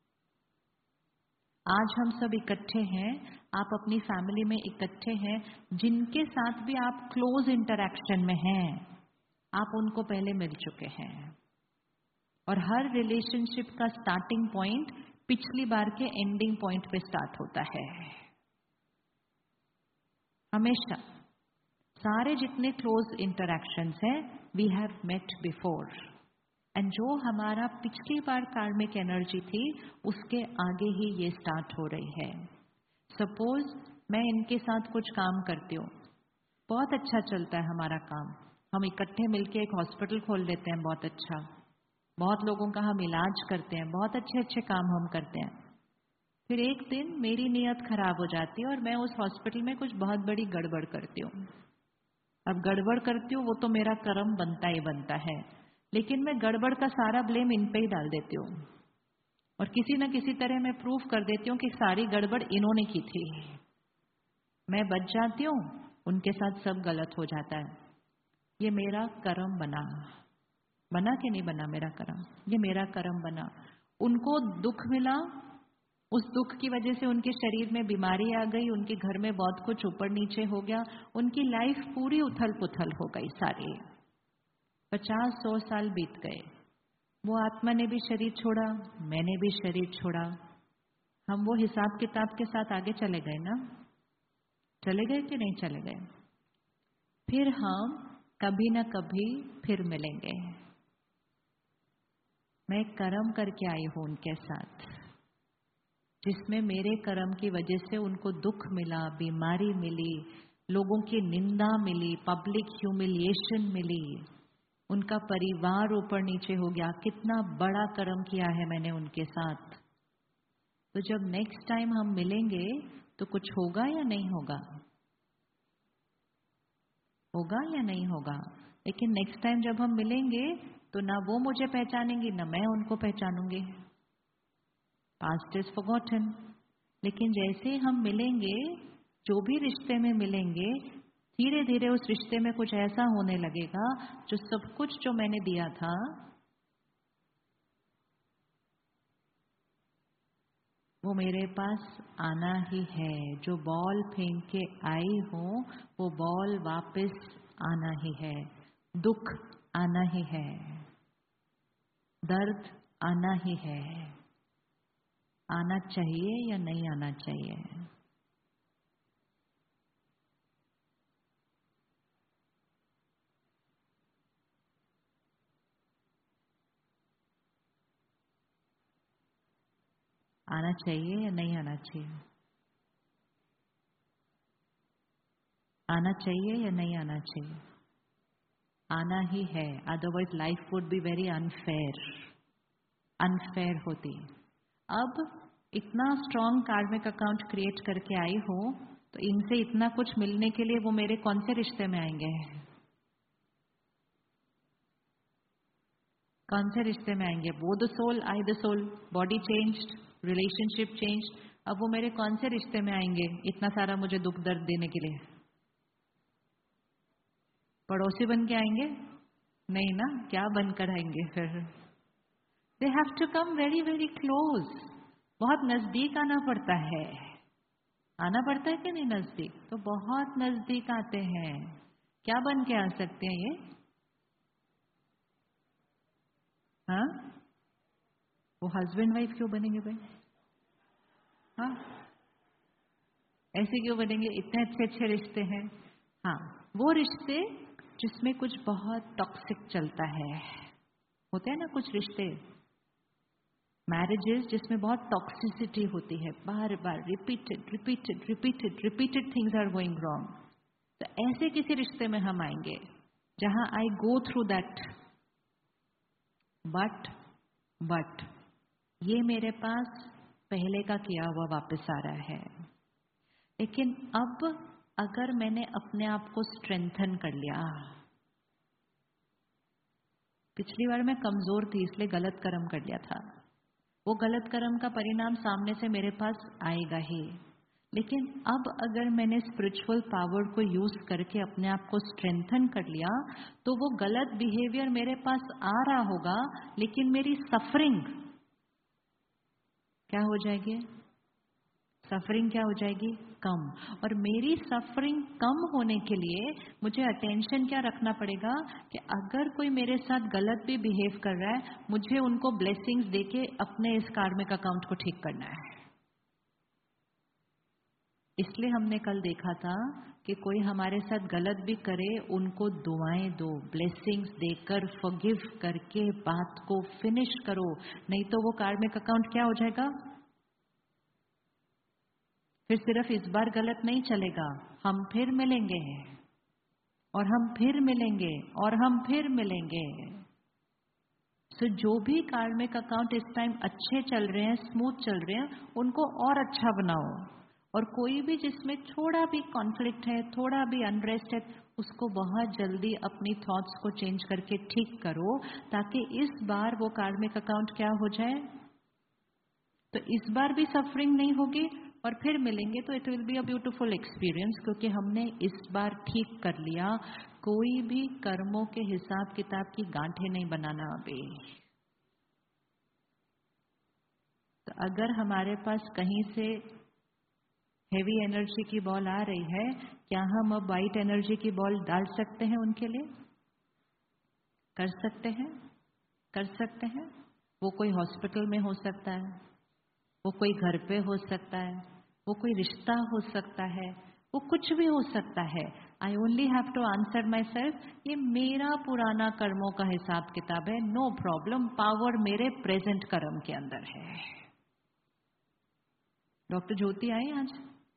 आज हम सब इकट्ठे हैं, आप अपनी फैमिली में इकट्ठे हैं, जिनके साथ भी आप क्लोज इंटरैक्शन में हैं, आप उनको पहले मिल चुके हैं। और हर रिलेशनशिप का स्टार्टिंग पॉइंट पिछली बार के एंडिंग पॉइंट पे स्टार्ट होता है। हमेशा सारे जितने क्लोज इंटरैक्शंस हैं, we have met before, and जो हमारा पिछली बार कार्मिक एनर्जी थी उसके आगे ही ये स्टार्ट हो रही है। सपोज मैं इनके साथ कुछ काम करती हूँ, बहुत अच्छा चलता है हमारा काम, हम इकट्ठे मिलके एक हॉस्पिटल खोल लेते हैं, बहुत अच्छा, बहुत लोगों का हम इलाज करते हैं, बहुत अच्छे अच्छे काम हम करते हैं। फिर एक दिन मेरी नीयत खराब हो जाती है और मैं उस हॉस्पिटल में कुछ बहुत बड़ी गड़बड़ करती हूँ। अब गड़बड़ करती हूँ वो तो मेरा कर्म बनता ही बनता है, लेकिन मैं गड़बड़ का सारा ब्लेम इन पे ही डाल देती हूँ और किसी न किसी तरह मैं प्रूफ कर देती हूँ कि सारी गड़बड़ इन्होंने की थी। मैं बच जाती हूँ, उनके साथ सब गलत हो जाता है। ये मेरा कर्म बना, बना कि नहीं बना मेरा कर्म? ये मेरा कर्म बना। उनको दुख मिला, उस दुख की वजह से उनके शरीर में बीमारी आ गई, उनके घर में बहुत कुछ ऊपर नीचे हो गया, उनकी लाइफ पूरी उथल पुथल हो गई सारी। पचास सौ साल बीत गए, वो आत्मा ने भी शरीर छोड़ा, मैंने भी शरीर छोड़ा, हम वो हिसाब किताब के साथ आगे चले गए ना? चले गए कि नहीं चले गए? फिर हम कभी ना कभी फिर मिलेंगे। मैं कर्म करके आई हूं उनके साथ, जिसमें मेरे कर्म की वजह से उनको दुख मिला, बीमारी मिली, लोगों की निंदा मिली, पब्लिक ह्यूमिलिएशन मिली, उनका परिवार ऊपर नीचे हो गया। कितना बड़ा कर्म किया है मैंने उनके साथ। तो जब नेक्स्ट टाइम हम मिलेंगे तो कुछ होगा या नहीं होगा? होगा या नहीं होगा? लेकिन नेक्स्ट टाइम जब हम मिलेंगे तो ना वो मुझे पहचानेंगी ना मैं उनको पहचानूंगी। Past is forgotten. लेकिन जैसे हम मिलेंगे, जो भी रिश्ते में मिलेंगे, धीरे धीरे उस रिश्ते में कुछ ऐसा होने लगेगा जो सब कुछ जो मैंने दिया था वो मेरे पास आना ही है। जो बॉल फेंक के आई हूं वो बॉल वापस आना ही है। दुख आना ही है, दर्द आना ही है। आना चाहिए या नहीं आना चाहिए? आना चाहिए या नहीं आना चाहिए? आना चाहिए या नहीं आना चाहिए? आना ही है, otherwise life would be very unfair. Unfair होती। अब इतना स्ट्रॉन्ग कार्मिक अकाउंट क्रिएट करके आई हूं तो इनसे इतना कुछ मिलने के लिए वो मेरे कौन से रिश्ते में आएंगे? कौन से रिश्ते में आएंगे? वो the soul, I the soul, body changed, relationship changed. अब वो मेरे कौन से रिश्ते में आएंगे इतना सारा मुझे दुख दर्द देने के लिए? पड़ोसी बन के आएंगे? नहीं ना। क्या बनकर आएंगे फिर? They have to come very very close. बहुत नजदीक आना पड़ता है। आना पड़ता है कि नहीं नजदीक? तो बहुत नजदीक आते हैं। क्या बन के आ सकते हैं ये? हाँ, वो हस्बैंड वाइफ क्यों बनेंगे भाई? हाँ, ऐसे क्यों बनेंगे? इतने अच्छे अच्छे रिश्ते हैं। हाँ, वो रिश्ते जिसमें कुछ बहुत टॉक्सिक चलता है। होते हैं ना कुछ रिश्ते, मैरिजेस जिसमें बहुत टॉक्सिसिटी होती है, बार बार repeated repeated repeated repeated things are going wrong. तो ऐसे किसी रिश्ते में हम आएंगे जहां I go through that, but but ये मेरे पास पहले का किया हुआ वापस आ रहा है। लेकिन अब अगर मैंने अपने आप को स्ट्रेंथन कर लिया, पिछली बार मैं कमजोर थी इसलिए गलत कर्म कर लिया था, वो गलत कर्म का परिणाम सामने से मेरे पास आएगा ही। लेकिन अब अगर मैंने स्पिरिचुअल पावर को यूज करके अपने आप को स्ट्रेंथन कर लिया तो वो गलत बिहेवियर मेरे पास आ रहा होगा, लेकिन मेरी सफरिंग क्या हो जाएगी? सफरिंग क्या हो जाएगी? कम। और मेरी सफरिंग कम होने के लिए मुझे अटेंशन क्या रखना पड़ेगा कि अगर कोई मेरे साथ गलत भी बिहेव कर रहा है, मुझे उनको ब्लेसिंग्स देके अपने इस कार्मिक अकाउंट को ठीक करना है। इसलिए हमने कल देखा था कि कोई हमारे साथ गलत भी करे, उनको दुआएं दो, ब्लेसिंग्स देकर फॉरगिव करके बात को फिनिश करो, नहीं तो वो कार्मिक अकाउंट क्या हो जाएगा? फिर सिर्फ इस बार गलत नहीं चलेगा, हम फिर मिलेंगे और हम फिर मिलेंगे और हम फिर मिलेंगे। सो so, जो भी कार्मिक अकाउंट इस टाइम अच्छे चल रहे हैं, स्मूथ चल रहे हैं, उनको और अच्छा बनाओ। और कोई भी जिसमें थोड़ा भी कॉन्फ्लिक्ट है, थोड़ा भी अनरेस्ट है, उसको बहुत जल्दी अपनी थॉट्स को चेंज करके ठीक करो, ताकि इस बार वो कार्मिक अकाउंट क्या हो जाए। तो इस बार भी सफरिंग नहीं होगी और फिर मिलेंगे तो it will be a beautiful experience, क्योंकि हमने इस बार ठीक कर लिया। कोई भी कर्मों के हिसाब किताब की गांठें नहीं बनाना अभी। तो अगर हमारे पास कहीं से हेवी एनर्जी की बॉल आ रही है, क्या हम अब वाइट एनर्जी की बॉल डाल सकते हैं उनके लिए? कर सकते हैं, कर सकते हैं। वो कोई हॉस्पिटल में हो सकता है, वो कोई घर पे हो सकता है, वो कोई रिश्ता हो सकता है, वो कुछ भी हो सकता है। I only have to answer myself, ये मेरा पुराना कर्मों का हिसाब किताब है, नो प्रॉब्लम, पावर मेरे प्रेजेंट कर्म के अंदर है। डॉक्टर ज्योति आई आज,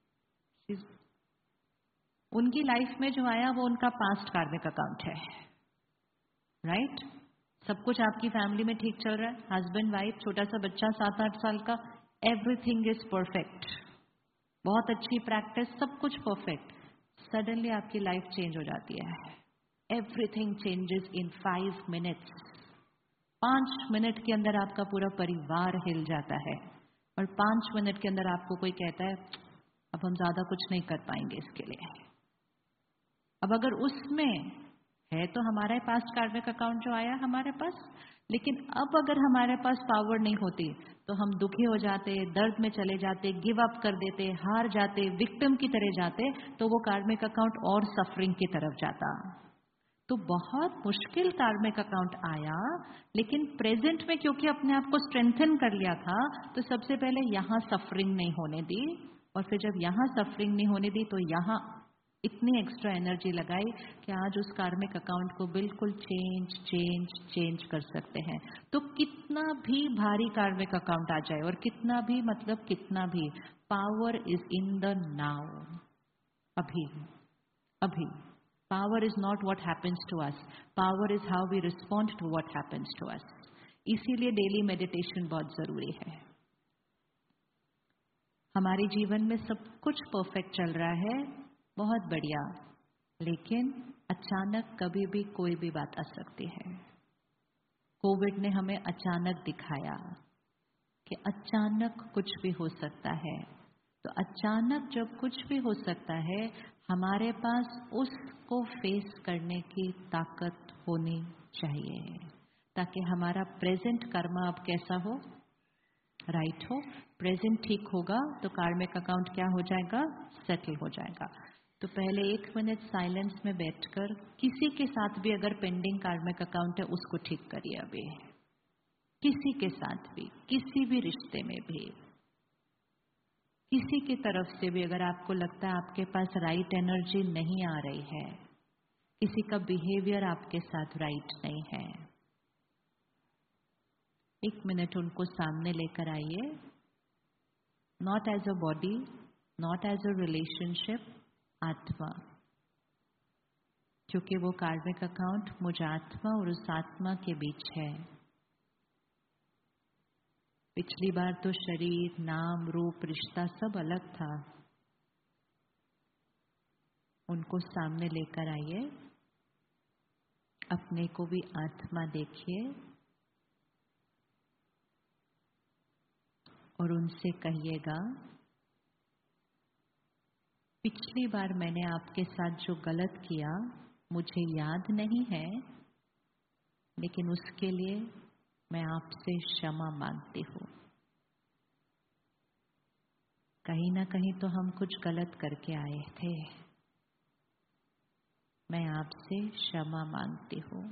उनकी लाइफ में जो आया वो उनका पास्ट कार्मिक अकाउंट है, राइट right? सब कुछ आपकी फैमिली में ठीक चल रहा है, हस्बैंड वाइफ, छोटा सा बच्चा सात आठ साल का, एवरीथिंग इज परफेक्ट, बहुत अच्छी प्रैक्टिस, सब कुछ परफेक्ट। सडनली आपकी लाइफ चेंज हो जाती है, everything changes in five minutes. पांच मिनट के अंदर आपका पूरा परिवार हिल जाता है, और पांच मिनट के अंदर आपको कोई कहता है अब हम ज्यादा कुछ नहीं कर पाएंगे इसके लिए। अब अगर उसमें है तो हमारे पास कार्मिक अकाउंट जो आया हमारे पास, लेकिन अब अगर हमारे पास पावर नहीं होती तो हम दुखी हो जाते, दर्द में चले जाते, गिव अप कर देते, हार जाते, विक्टिम की तरह जाते, तो वो कार्मिक अकाउंट और सफरिंग की तरफ जाता। तो बहुत मुश्किल कार्मिक अकाउंट आया, लेकिन प्रेजेंट में क्योंकि अपने आप को स्ट्रेंथन कर लिया था, तो सबसे पहले यहां सफरिंग नहीं होने दी, और फिर जब यहां सफरिंग नहीं होने दी तो यहां इतनी एक्स्ट्रा एनर्जी लगाई कि आज उस कार्मिक अकाउंट को बिल्कुल चेंज चेंज चेंज कर सकते हैं। तो कितना भी भारी कार्मिक अकाउंट आ जाए, और कितना भी मतलब कितना भी, power is in the now, अभी अभी। Power is not what happens to us, power is how we respond to what happens to us. इसीलिए डेली मेडिटेशन बहुत जरूरी है। हमारे जीवन में सब कुछ परफेक्ट चल रहा है, बहुत बढ़िया, लेकिन अचानक कभी भी कोई भी बात आ सकती है। कोविड ने हमें अचानक दिखाया कि अचानक कुछ भी हो सकता है। तो अचानक जब कुछ भी हो सकता है, हमारे पास उसको फेस करने की ताकत होनी चाहिए, ताकि हमारा प्रेजेंट कर्म अब कैसा हो, राइट हो। प्रेजेंट ठीक होगा तो कार्मिक अकाउंट क्या हो जाएगा, सेटल हो जाएगा। तो पहले एक मिनट साइलेंस में बैठकर किसी के साथ भी अगर पेंडिंग कार्मिक अकाउंट है उसको ठीक करिए। अभी किसी के साथ भी, किसी भी रिश्ते में भी, किसी की तरफ से भी अगर आपको लगता है आपके पास राइट एनर्जी नहीं आ रही है, किसी का बिहेवियर आपके साथ राइट नहीं है, एक मिनट उनको सामने लेकर आइए। Not as a body, not as a relationship, आत्मा, क्योंकि वो कार्मिक अकाउंट मुझ आत्मा और उस आत्मा के बीच है। पिछली बार तो शरीर, नाम, रूप, रिश्ता सब अलग था। उनको सामने लेकर आइए, अपने को भी आत्मा देखिए, और उनसे कहिएगा, पिछली बार मैंने आपके साथ जो गलत किया मुझे याद नहीं है, लेकिन उसके लिए मैं आपसे क्षमा मांगती हूँ। कहीं ना कहीं तो हम कुछ गलत करके आए थे, मैं आपसे क्षमा मांगती हूँ।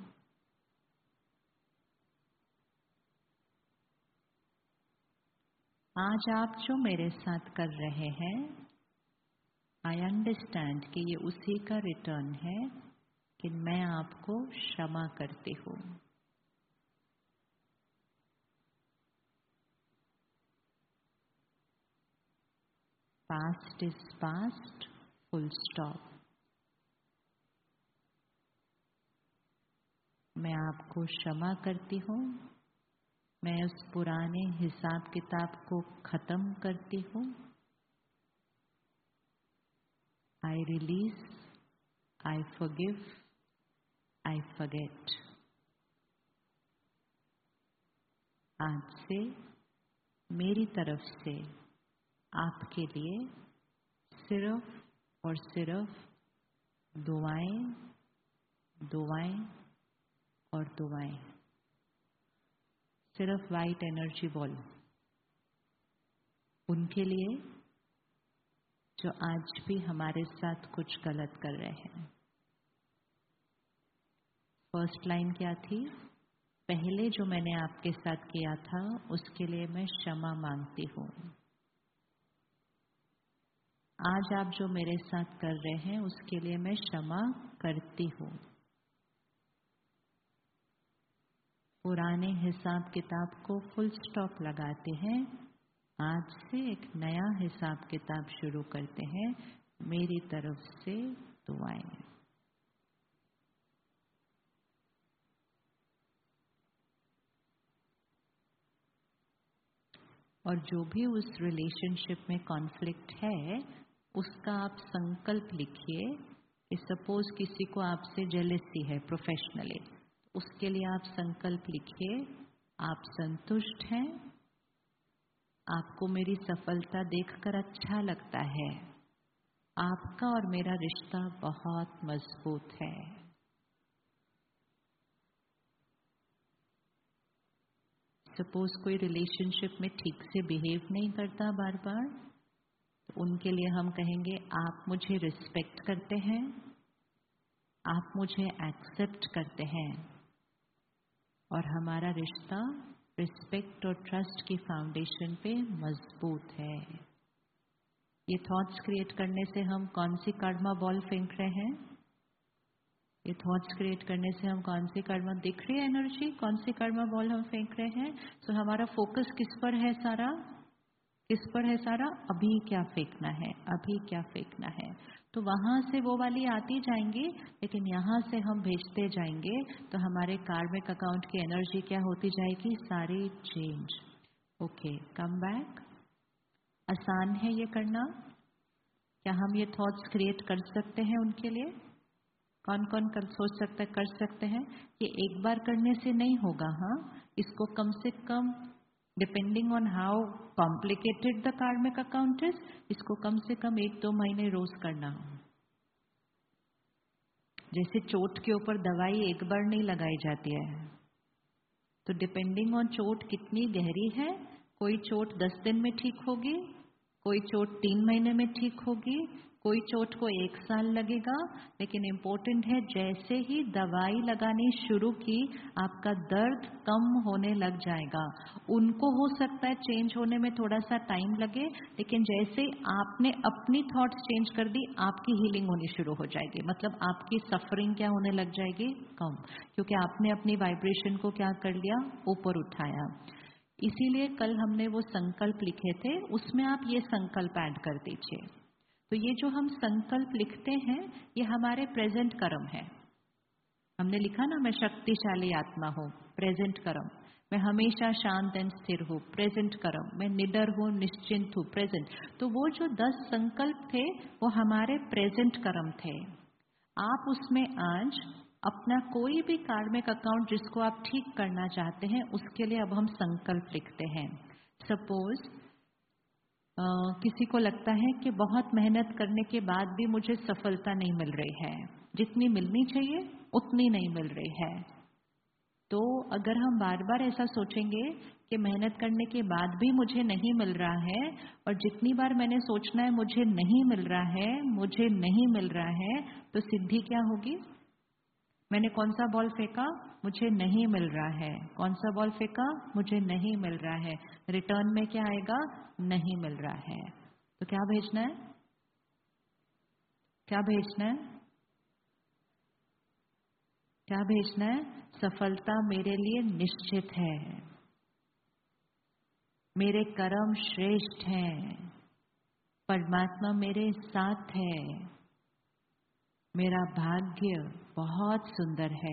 आज आप जो मेरे साथ कर रहे हैं, आई अंडरस्टैंड कि ये उसी का रिटर्न है कि मैं आपको क्षमा करती हूँ। Past is past, full stop. मैं आपको क्षमा करती हूँ, मैं उस पुराने हिसाब किताब को खत्म करती हूँ। I release, I forgive, I forget. आज से मेरी तरफ से आपके लिए सिर्फ और सिर्फ दुआएं, दुआएं और दुआएं। सिर्फ वाइट एनर्जी बॉल उनके लिए जो आज भी हमारे साथ कुछ गलत कर रहे हैं। फर्स्ट लाइन क्या थी? पहले जो मैंने आपके साथ किया था उसके लिए मैं क्षमा मांगती हूँ। आज आप जो मेरे साथ कर रहे हैं उसके लिए मैं क्षमा करती हूँ। पुराने हिसाब किताब को फुल स्टॉप लगाते हैं। आज से एक नया हिसाब किताब शुरू करते हैं। मेरी तरफ से दुआएं। और जो भी उस रिलेशनशिप में कॉन्फ्लिक्ट है उसका आप संकल्प लिखिए कि सपोज किसी को आपसे जेलसी है प्रोफेशनली, उसके लिए आप संकल्प लिखिए, आप संतुष्ट हैं, आपको मेरी सफलता देखकर अच्छा लगता है, आपका और मेरा रिश्ता बहुत मजबूत है। सपोज कोई रिलेशनशिप में ठीक से बिहेव नहीं करता बार बार, तो उनके लिए हम कहेंगे आप मुझे रिस्पेक्ट करते हैं, आप मुझे एक्सेप्ट करते हैं और हमारा रिश्ता रिस्पेक्ट और ट्रस्ट की फाउंडेशन पे मजबूत है। ये थॉट्स क्रिएट करने से हम कौन सी कर्मा बॉल फेंक रहे हैं? ये थॉट्स क्रिएट करने से हम कौन सी कर्मा दिख रही है एनर्जी, कौन सी कर्मा बॉल हम फेंक रहे हैं? सो so, हमारा फोकस किस पर है सारा? किस पर है सारा? अभी क्या फेंकना है, अभी क्या फेंकना है। तो वहां से वो वाली आती जाएंगी, लेकिन यहाँ से हम भेजते जाएंगे तो हमारे कार्मिक अकाउंट की एनर्जी क्या होती जाएगी? सारी चेंज। Okay, come back. आसान है ये करना? क्या हम ये थॉट्स क्रिएट कर सकते हैं उनके लिए? कौन कौन कर सोच सकता है, कर सकते हैं? ये एक बार करने से नहीं होगा। हाँ, इसको कम से कम depending on how complicated the karmic account is, इसको कम से कम एक दो महीने रोज करना। जैसे चोट के ऊपर दवाई एक बार नहीं लगाई जाती है, तो डिपेंडिंग ऑन चोट कितनी गहरी है, कोई चोट दस दिन में ठीक होगी, कोई चोट तीन महीने में ठीक होगी, कोई चोट को एक साल लगेगा। लेकिन इम्पोर्टेंट है, जैसे ही दवाई लगानी शुरू की आपका दर्द कम होने लग जाएगा। उनको हो सकता है चेंज होने में थोड़ा सा टाइम लगे, लेकिन जैसे आपने अपनी थॉट्स चेंज कर दी, आपकी हीलिंग होनी शुरू हो जाएगी। मतलब आपकी सफरिंग क्या होने लग जाएगी? कम, क्योंकि आपने अपनी वाइब्रेशन को क्या कर लिया? ऊपर उठाया। इसीलिए कल हमने वो संकल्प लिखे थे, उसमें आप ये संकल्प ऐड कर दीजिए। तो ये जो हम संकल्प लिखते हैं ये हमारे प्रेजेंट कर्म है। हमने लिखा ना, मैं शक्तिशाली आत्मा हूँ, प्रेजेंट कर्म। मैं हमेशा शांत एंड स्थिर हूँ, प्रेजेंट कर्म। मैं निडर हूँ, निश्चिंत हूँ, प्रेजेंट। तो वो जो दस संकल्प थे वो हमारे प्रेजेंट कर्म थे। आप उसमें आज अपना कोई भी कार्मिक अकाउंट जिसको आप ठीक करना चाहते हैं उसके लिए अब हम संकल्प लिखते हैं। सपोज Uh, किसी को लगता है कि बहुत मेहनत करने के बाद भी मुझे सफलता नहीं मिल रही है, जितनी मिलनी चाहिए उतनी नहीं मिल रही है। तो अगर हम बार बार ऐसा सोचेंगे कि मेहनत करने के बाद भी मुझे नहीं मिल रहा है, और जितनी बार मैंने सोचना है मुझे नहीं मिल रहा है, मुझे नहीं मिल रहा है, तो सिद्धि क्या होगी? मैंने कौन सा बॉल फेंका? मुझे नहीं मिल रहा है। कौन सा बॉल फेंका? मुझे नहीं मिल रहा है। रिटर्न में क्या आएगा? नहीं मिल रहा है। तो क्या भेजना है? क्या भेजना है? क्या भेजना है? सफलता मेरे लिए निश्चित है, मेरे कर्म श्रेष्ठ हैं, परमात्मा मेरे साथ है, मेरा भाग्य बहुत सुंदर है।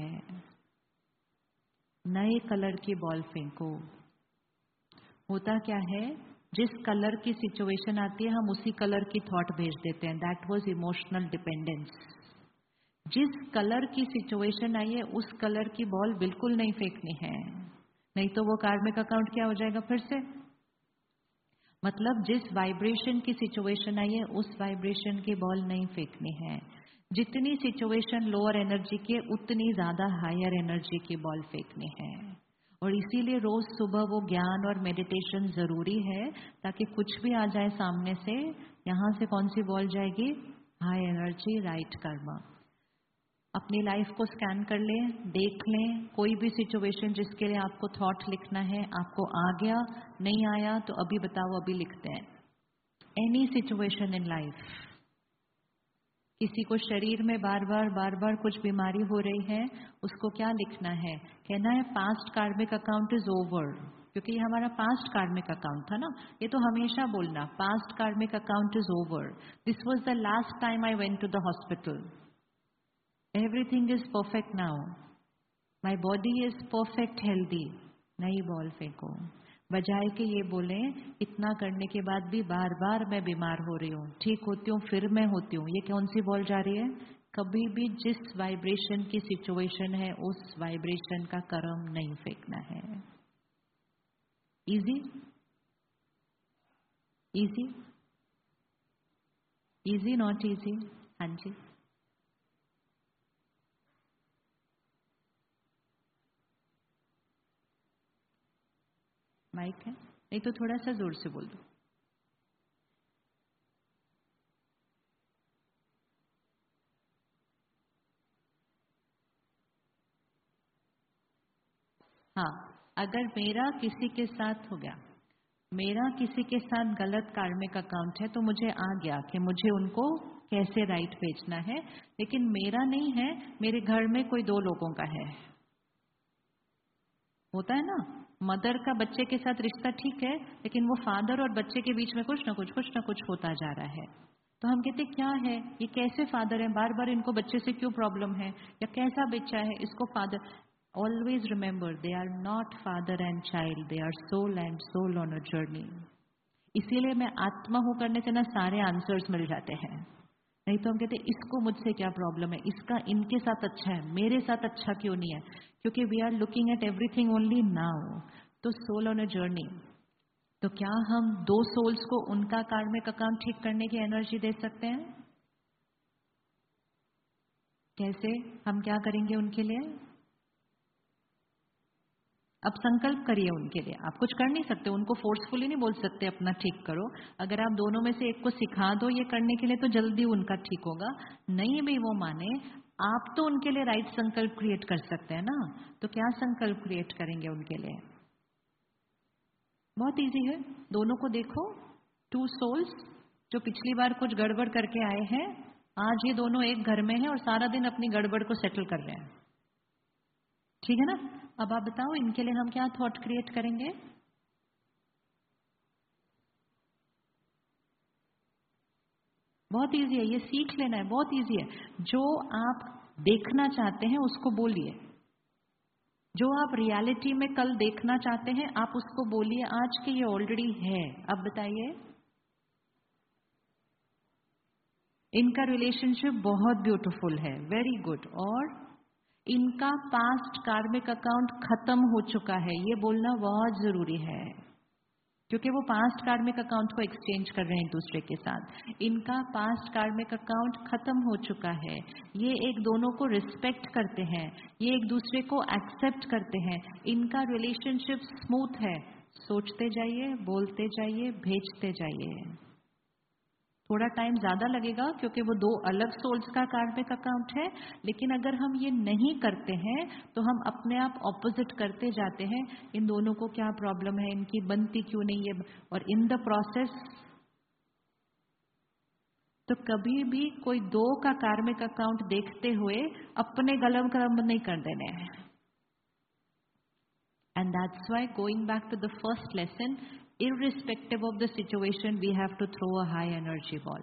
नए कलर की बॉल फेंको। होता क्या है, जिस कलर की सिचुएशन आती है हम उसी कलर की थॉट भेज देते हैं। That was emotional dependence. जिस कलर की सिचुएशन आई है उस कलर की बॉल बिल्कुल नहीं फेंकनी है, नहीं तो वो कार्मिक अकाउंट क्या हो जाएगा फिर से। मतलब जिस वाइब्रेशन की सिचुएशन आई है उस वाइब्रेशन की बॉल नहीं फेंकनी है। जितनी सिचुएशन लोअर एनर्जी की है उतनी ज्यादा हायर एनर्जी की बॉल फेंकनी है। और इसीलिए रोज सुबह वो ज्ञान और मेडिटेशन जरूरी है, ताकि कुछ भी आ जाए सामने से, यहां से कौन सी बॉल जाएगी? High energy, right karma. अपनी लाइफ को स्कैन कर लें, देख लें, कोई भी सिचुएशन जिसके लिए आपको थॉट लिखना है, आपको आ गया, नहीं आया तो अभी बताओ, अभी लिखते हैं। एनी सिचुएशन इन लाइफ, किसी को शरीर में बार बार बार बार कुछ बीमारी हो रही है, उसको क्या लिखना है? कहना है past karmic account is over, क्योंकि ये हमारा पास्ट कार्मिक अकाउंट था ना। ये तो हमेशा बोलना, past karmic account is over, this was the last time I went to the hospital, everything is perfect now, my body is perfect healthy. नई बॉल फेंको, बजाय के ये बोले इतना करने के बाद भी बार बार मैं बीमार हो रही हूँ, ठीक होती हूँ फिर मैं होती हूँ। ये कौन सी बॉल जा रही है? कभी भी जिस वाइब्रेशन की सिचुएशन है उस वाइब्रेशन का कर्म नहीं फेंकना है। Easy easy easy not easy? हाँ जी, माइक है? नहीं तो थोड़ा सा जोर से बोल दो। हाँ, अगर मेरा किसी के साथ हो गया, मेरा किसी के साथ गलत कार्मिक अकाउंट है, तो मुझे आ गया कि मुझे उनको कैसे राइट भेजना है, लेकिन मेरा नहीं है, मेरे घर में कोई दो लोगों का है। होता है ना, मदर का बच्चे के साथ रिश्ता ठीक है, लेकिन वो फादर और बच्चे के बीच में कुछ ना कुछ कुछ ना कुछ होता जा रहा है। तो हम कहते क्या है, ये कैसे फादर है, बार बार इनको बच्चे से क्यों प्रॉब्लम है, या कैसा बच्चा है इसको father. Always remember, they are not father and child, they are soul and soul on a journey. इसीलिए मैं आत्मा हूं करने से ना सारे आंसर्स मिल जाते हैं। नहीं तो हम कहते इसको मुझसे क्या प्रॉब्लम है, इसका इनके साथ अच्छा है, मेरे साथ अच्छा क्यों नहीं है? क्योंकि we are looking at everything only now. तो सोल ऑन अ जर्नी, तो क्या हम दो सोल्स को उनका कार्मिक अकाउंट ठीक करने की एनर्जी दे सकते हैं? कैसे? हम क्या करेंगे उनके लिए? अब संकल्प करिए उनके लिए। आप कुछ कर नहीं सकते, उनको फोर्सफुली नहीं बोल सकते अपना ठीक करो। अगर आप दोनों में से एक को सिखा दो ये करने के लिए, तो जल्दी उनका ठीक होगा। नहीं भी वो माने, आप तो उनके लिए राइट संकल्प क्रिएट कर सकते हैं ना। तो क्या संकल्प क्रिएट करेंगे उनके लिए? बहुत इजी है, दोनों को देखो, टू सोल्स जो पिछली बार कुछ गड़बड़ करके आए हैं, आज ये दोनों एक घर में हैं और सारा दिन अपनी गड़बड़ को सेटल कर रहे हैं। ठीक है ना? अब आप बताओ इनके लिए हम क्या थॉट क्रिएट करेंगे? बहुत इजी है, ये सीख लेना है, बहुत इजी है। जो आप देखना चाहते हैं उसको बोलिए, जो आप रियलिटी में कल देखना चाहते हैं आप उसको बोलिए आज के, ये ऑलरेडी है। अब बताइए, इनका रिलेशनशिप बहुत ब्यूटीफुल है, वेरी गुड, और इनका पास्ट कार्मिक अकाउंट खत्म हो चुका है, ये बोलना बहुत जरूरी है, क्योंकि वो पास्ट कार्मिक अकाउंट को एक्सचेंज कर रहे हैं एक दूसरे के साथ। इनका पास्ट कार्मिक अकाउंट खत्म हो चुका है, ये एक दोनों को रिस्पेक्ट करते हैं, ये एक दूसरे को एक्सेप्ट करते हैं, इनका रिलेशनशिप स्मूथ है। सोचते जाइए, बोलते जाइए, भेजते जाइए। थोड़ा टाइम ज्यादा लगेगा क्योंकि वो दो अलग सोल्स का कार्मिक अकाउंट है, लेकिन अगर हम ये नहीं करते हैं तो हम अपने आप ऑपोजिट करते जाते हैं। इन दोनों को क्या प्रॉब्लम है, इनकी बनती क्यों नहीं है, और इन द प्रोसेस तो कभी भी कोई दो का कार्मिक अकाउंट देखते हुए अपने गलत कर्म नहीं कर देने हैं। And that's why, going back to the first lesson, irrespective of the situation, we have to throw a high energy ball.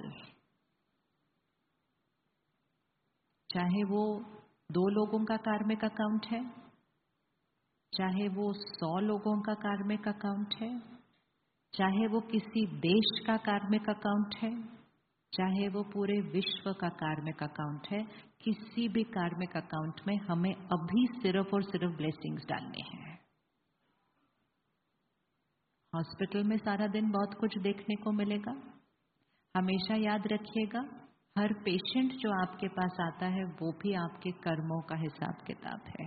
चाहे वो दो लोगों का कार्मिक अकाउंट है, चाहे वो सौ लोगों का कार्मिक अकाउंट है, चाहे वो किसी देश का कार्मिक अकाउंट है, चाहे वो पूरे विश्व का कार्मिक अकाउंट है, किसी भी कार्मिक अकाउंट में हमें अभी सिर्फ और सिर्फ ब्लेसिंग्स डालने हैं। हॉस्पिटल में सारा दिन बहुत कुछ देखने को मिलेगा। हमेशा याद रखिएगा, हर पेशेंट जो आपके पास आता है वो भी आपके कर्मों का हिसाब किताब है।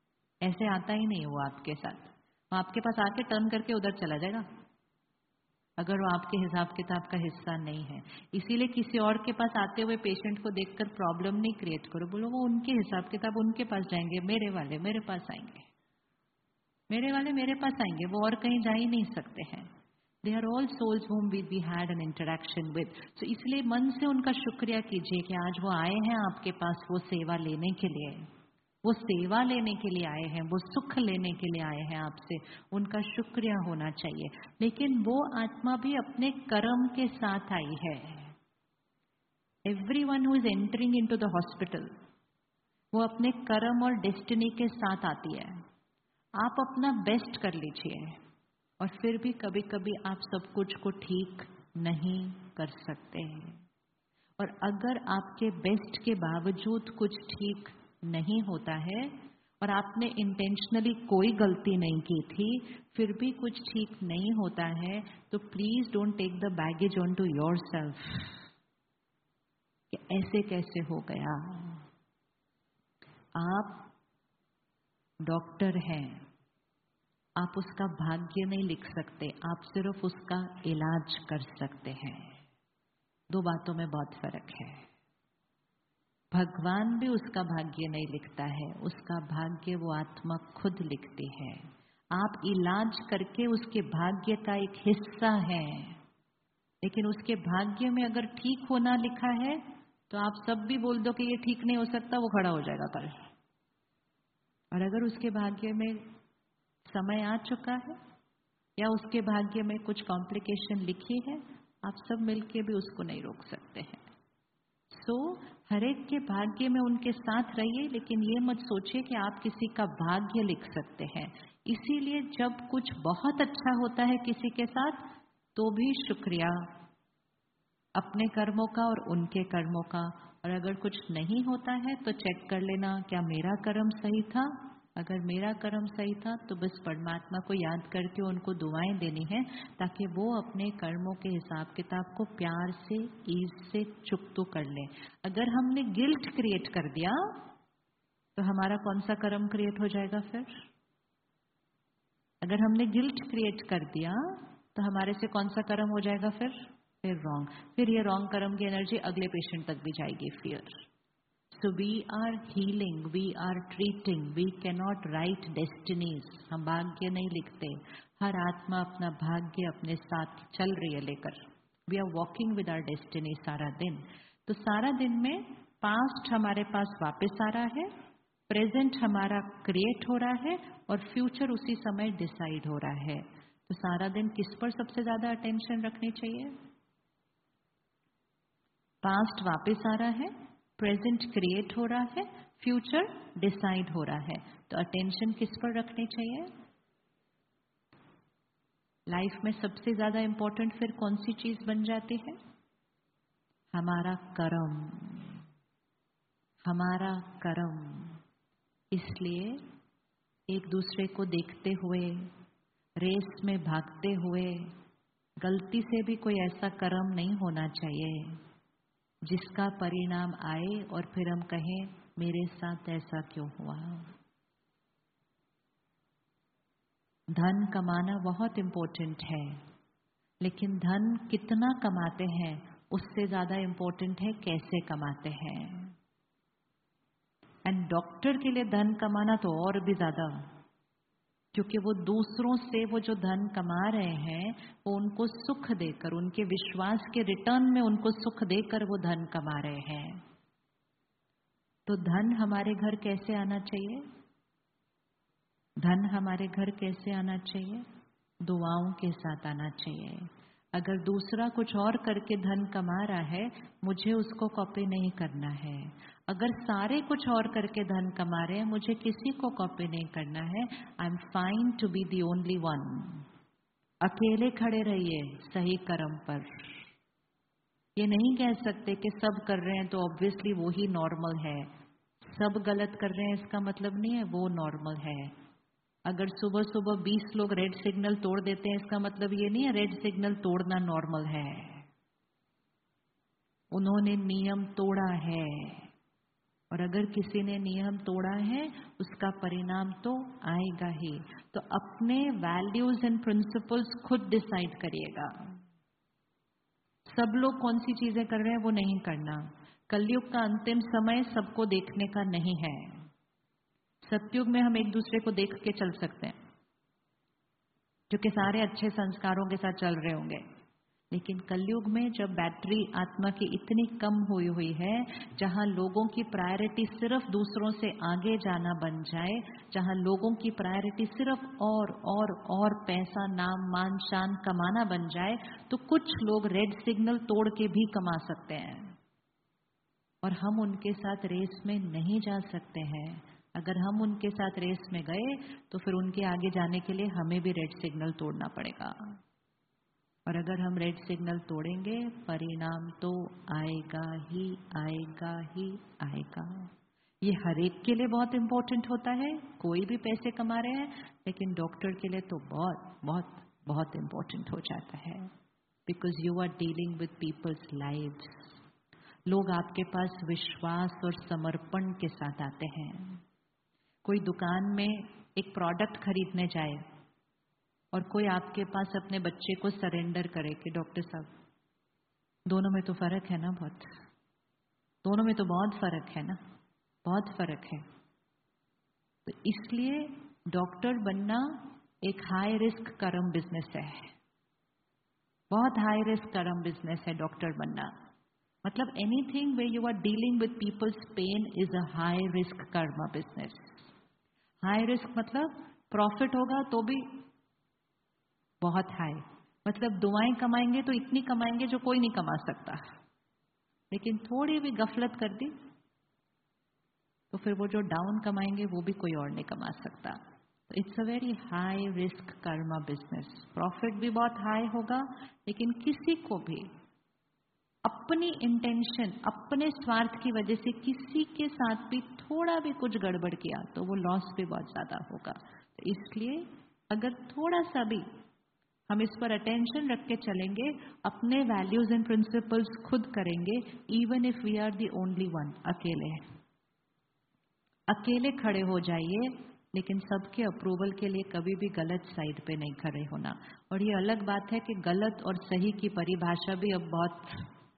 ऐसे आता ही नहीं वो आपके साथ, वो आपके पास आके टर्न करके उधर चला जाएगा। अगर वो आपके हिसाब किताब का हिस्सा नहीं है। इसीलिए किसी और के पास आते हुए पेशेंट को देखकर प्रॉब्लम नहीं क्रिएट करो, बोलो वो उनके हिसाब किताब उनके पास जाएंगे, मेरे वाले मेरे पास आएंगे, मेरे वाले मेरे पास आएंगे, वो और कहीं जा ही नहीं सकते हैं। They are all souls whom we we had an interaction with. So इसलिए मन से उनका शुक्रिया कीजिए कि आज वो आए हैं आपके पास वो सेवा लेने के लिए, वो सेवा लेने के लिए आए हैं, वो सुख लेने के लिए आए हैं आपसे, उनका शुक्रिया होना चाहिए। लेकिन वो आत्मा भी अपने कर्म के साथ आई है। Everyone who is entering into the hospital, वो अपने कर्म और डेस्टिनी के साथ आती है। आप अपना बेस्ट कर लीजिए और फिर भी कभी कभी आप सब कुछ को ठीक नहीं कर सकते हैं। और अगर आपके बेस्ट के बावजूद कुछ ठीक नहीं होता है और आपने इंटेंशनली कोई गलती नहीं की थी, फिर भी कुछ ठीक नहीं होता है, तो please don't take the baggage on to yourself कि ऐसे कैसे हो गया। आप डॉक्टर हैं, आप उसका भाग्य नहीं लिख सकते, आप सिर्फ उसका इलाज कर सकते हैं। दो बातों में बहुत फर्क है। भगवान भी उसका भाग्य नहीं लिखता है, उसका भाग्य वो आत्मा खुद लिखती है। आप इलाज करके उसके भाग्य का एक हिस्सा है, लेकिन उसके भाग्य में अगर ठीक होना लिखा है तो आप सब भी बोल दो कि ये ठीक नहीं हो सकता, वो खड़ा हो जाएगा कल। और अगर उसके भाग्य में समय आ चुका है या उसके भाग्य में कुछ कॉम्प्लिकेशन लिखी है, आप सब मिलके भी उसको नहीं रोक सकते हैं। सो so, हर एक के भाग्य में उनके साथ रहिए, लेकिन ये मत सोचिए कि आप किसी का भाग्य लिख सकते हैं। इसीलिए जब कुछ बहुत अच्छा होता है किसी के साथ, तो भी शुक्रिया अपने कर्मों का और उनके कर्मों का। और अगर कुछ नहीं होता है तो चेक कर लेना, क्या मेरा कर्म सही था। अगर मेरा कर्म सही था तो बस परमात्मा को याद करके उनको दुआएं देनी है, ताकि वो अपने कर्मों के हिसाब किताब को प्यार से, ईज से चुकतो कर ले। अगर हमने गिल्ट क्रिएट कर दिया तो हमारा कौन सा कर्म क्रिएट हो जाएगा फिर? अगर हमने गिल्ट क्रिएट कर दिया तो हमारे से कौन सा कर्म हो जाएगा फिर? फिर रॉन्ग। फिर ये रॉन्ग कर्म की एनर्जी अगले पेशेंट तक भी जाएगी, fear. So we are healing, we are treating, we cannot write destinies. हम भाग्य नहीं लिखते। हर आत्मा अपना भाग्य अपने साथ चल रही है लेकर। We are walking with our destiny सारा दिन। तो सारा दिन में पास्ट हमारे पास वापस आ रहा है, प्रेजेंट हमारा क्रिएट हो रहा है और फ्यूचर उसी समय डिसाइड हो रहा है। तो सारा दिन किस पर सबसे ज्यादा अटेंशन रखनी चाहिए? पास्ट वापस आ रहा है, प्रेजेंट क्रिएट हो रहा है, फ्यूचर डिसाइड हो रहा है, तो अटेंशन किस पर रखनी चाहिए? लाइफ में सबसे ज्यादा इंपॉर्टेंट फिर कौन सी चीज बन जाती है? हमारा कर्म, हमारा कर्म। इसलिए एक दूसरे को देखते हुए, रेस में भागते हुए, गलती से भी कोई ऐसा कर्म नहीं होना चाहिए जिसका परिणाम आए और फिर हम कहें मेरे साथ ऐसा क्यों हुआ। धन कमाना बहुत इंपॉर्टेंट है, लेकिन धन कितना कमाते हैं उससे ज्यादा इंपॉर्टेंट है कैसे कमाते हैं। एंड डॉक्टर के लिए धन कमाना तो और भी ज्यादा, क्योंकि वो दूसरों से वो जो धन कमा रहे हैं वो उनको सुख देकर, उनके विश्वास के रिटर्न में उनको सुख देकर वो धन कमा रहे हैं। तो धन हमारे घर कैसे आना चाहिए? धन हमारे घर कैसे आना चाहिए? दुआओं के साथ आना चाहिए। अगर दूसरा कुछ और करके धन कमा रहा है, मुझे उसको कॉपी नहीं करना है। अगर सारे कुछ और करके धन कमा रहे हैं, मुझे किसी को कॉपी नहीं करना है। I am fine to be the only one. अकेले खड़े रहिए सही कर्म पर। ये नहीं कह सकते कि सब कर रहे हैं तो ऑब्वियसली वो ही नॉर्मल है। सब गलत कर रहे हैं इसका मतलब नहीं है वो नॉर्मल है। अगर सुबह सुबह बीस लोग रेड सिग्नल तोड़ देते हैं, इसका मतलब ये नहीं है रेड सिग्नल तोड़ना नॉर्मल है। उन्होंने नियम तोड़ा है, और अगर किसी ने नियम तोड़ा है उसका परिणाम तो आएगा ही। तो अपने वैल्यूज एंड प्रिंसिपल्स खुद डिसाइड करिएगा। सब लोग कौन सी चीजें कर रहे हैं वो नहीं करना। कलयुग का अंतिम समय सबको देखने का नहीं है। सतयुग में हम एक दूसरे को देख के चल सकते हैं, क्योंकि सारे अच्छे संस्कारों के साथ चल रहे होंगे। लेकिन कलयुग में जब बैटरी आत्मा की इतनी कम हुई हुई है, जहां लोगों की प्रायोरिटी सिर्फ दूसरों से आगे जाना बन जाए, जहां लोगों की प्रायोरिटी सिर्फ और और और पैसा, नाम, मान, शान कमाना बन जाए, तो कुछ लोग रेड सिग्नल तोड़ के भी कमा सकते हैं और हम उनके साथ रेस में नहीं जा सकते हैं। अगर हम उनके साथ रेस में गए तो फिर उनके आगे जाने के लिए हमें भी रेड सिग्नल तोड़ना पड़ेगा, और अगर हम रेड सिग्नल तोड़ेंगे परिणाम तो आएगा ही आएगा ही आएगा। ये हर एक के लिए बहुत इंपॉर्टेंट होता है, कोई भी पैसे कमा रहे हैं, लेकिन डॉक्टर के लिए तो बहुत बहुत बहुत इंपॉर्टेंट हो जाता है, because you are dealing with people's lives. लोग आपके पास विश्वास और समर्पण के साथ आते हैं। कोई दुकान में एक प्रोडक्ट खरीदने जाए और कोई आपके पास अपने बच्चे को सरेंडर करे कि डॉक्टर साहब, दोनों में तो फर्क है ना, बहुत दोनों में तो बहुत फर्क है ना, बहुत फर्क है। तो इसलिए डॉक्टर बनना एक हाई रिस्क कर्म बिजनेस है, बहुत हाई रिस्क कर्म बिजनेस है डॉक्टर बनना। मतलब anything way you are dealing with people's pain is a high risk कर्म बिजनेस। हाई रिस्क मतलब प्रॉफिट होगा तो भी बहुत हाई, मतलब दुआएं कमाएंगे तो इतनी कमाएंगे जो कोई नहीं कमा सकता, लेकिन थोड़ी भी गफलत कर दी तो फिर वो जो डाउन कमाएंगे वो भी कोई और नहीं कमा सकता। तो it's a very high risk karma business. Profit भी बहुत हाई होगा, लेकिन किसी को भी अपनी इंटेंशन, अपने स्वार्थ की वजह से किसी के साथ भी थोड़ा भी कुछ गड़बड़ किया तो वो लॉस भी बहुत ज्यादा होगा। तो इसलिए अगर थोड़ा सा भी हम इस पर अटेंशन रख के चलेंगे, अपने वैल्यूज एंड प्रिंसिपल्स खुद करेंगे, even if we are the only one, अकेले अकेले खड़े हो जाइए, लेकिन सबके अप्रूवल के लिए कभी भी गलत साइड पे नहीं खड़े होना। और ये अलग बात है कि गलत और सही की परिभाषा भी अब बहुत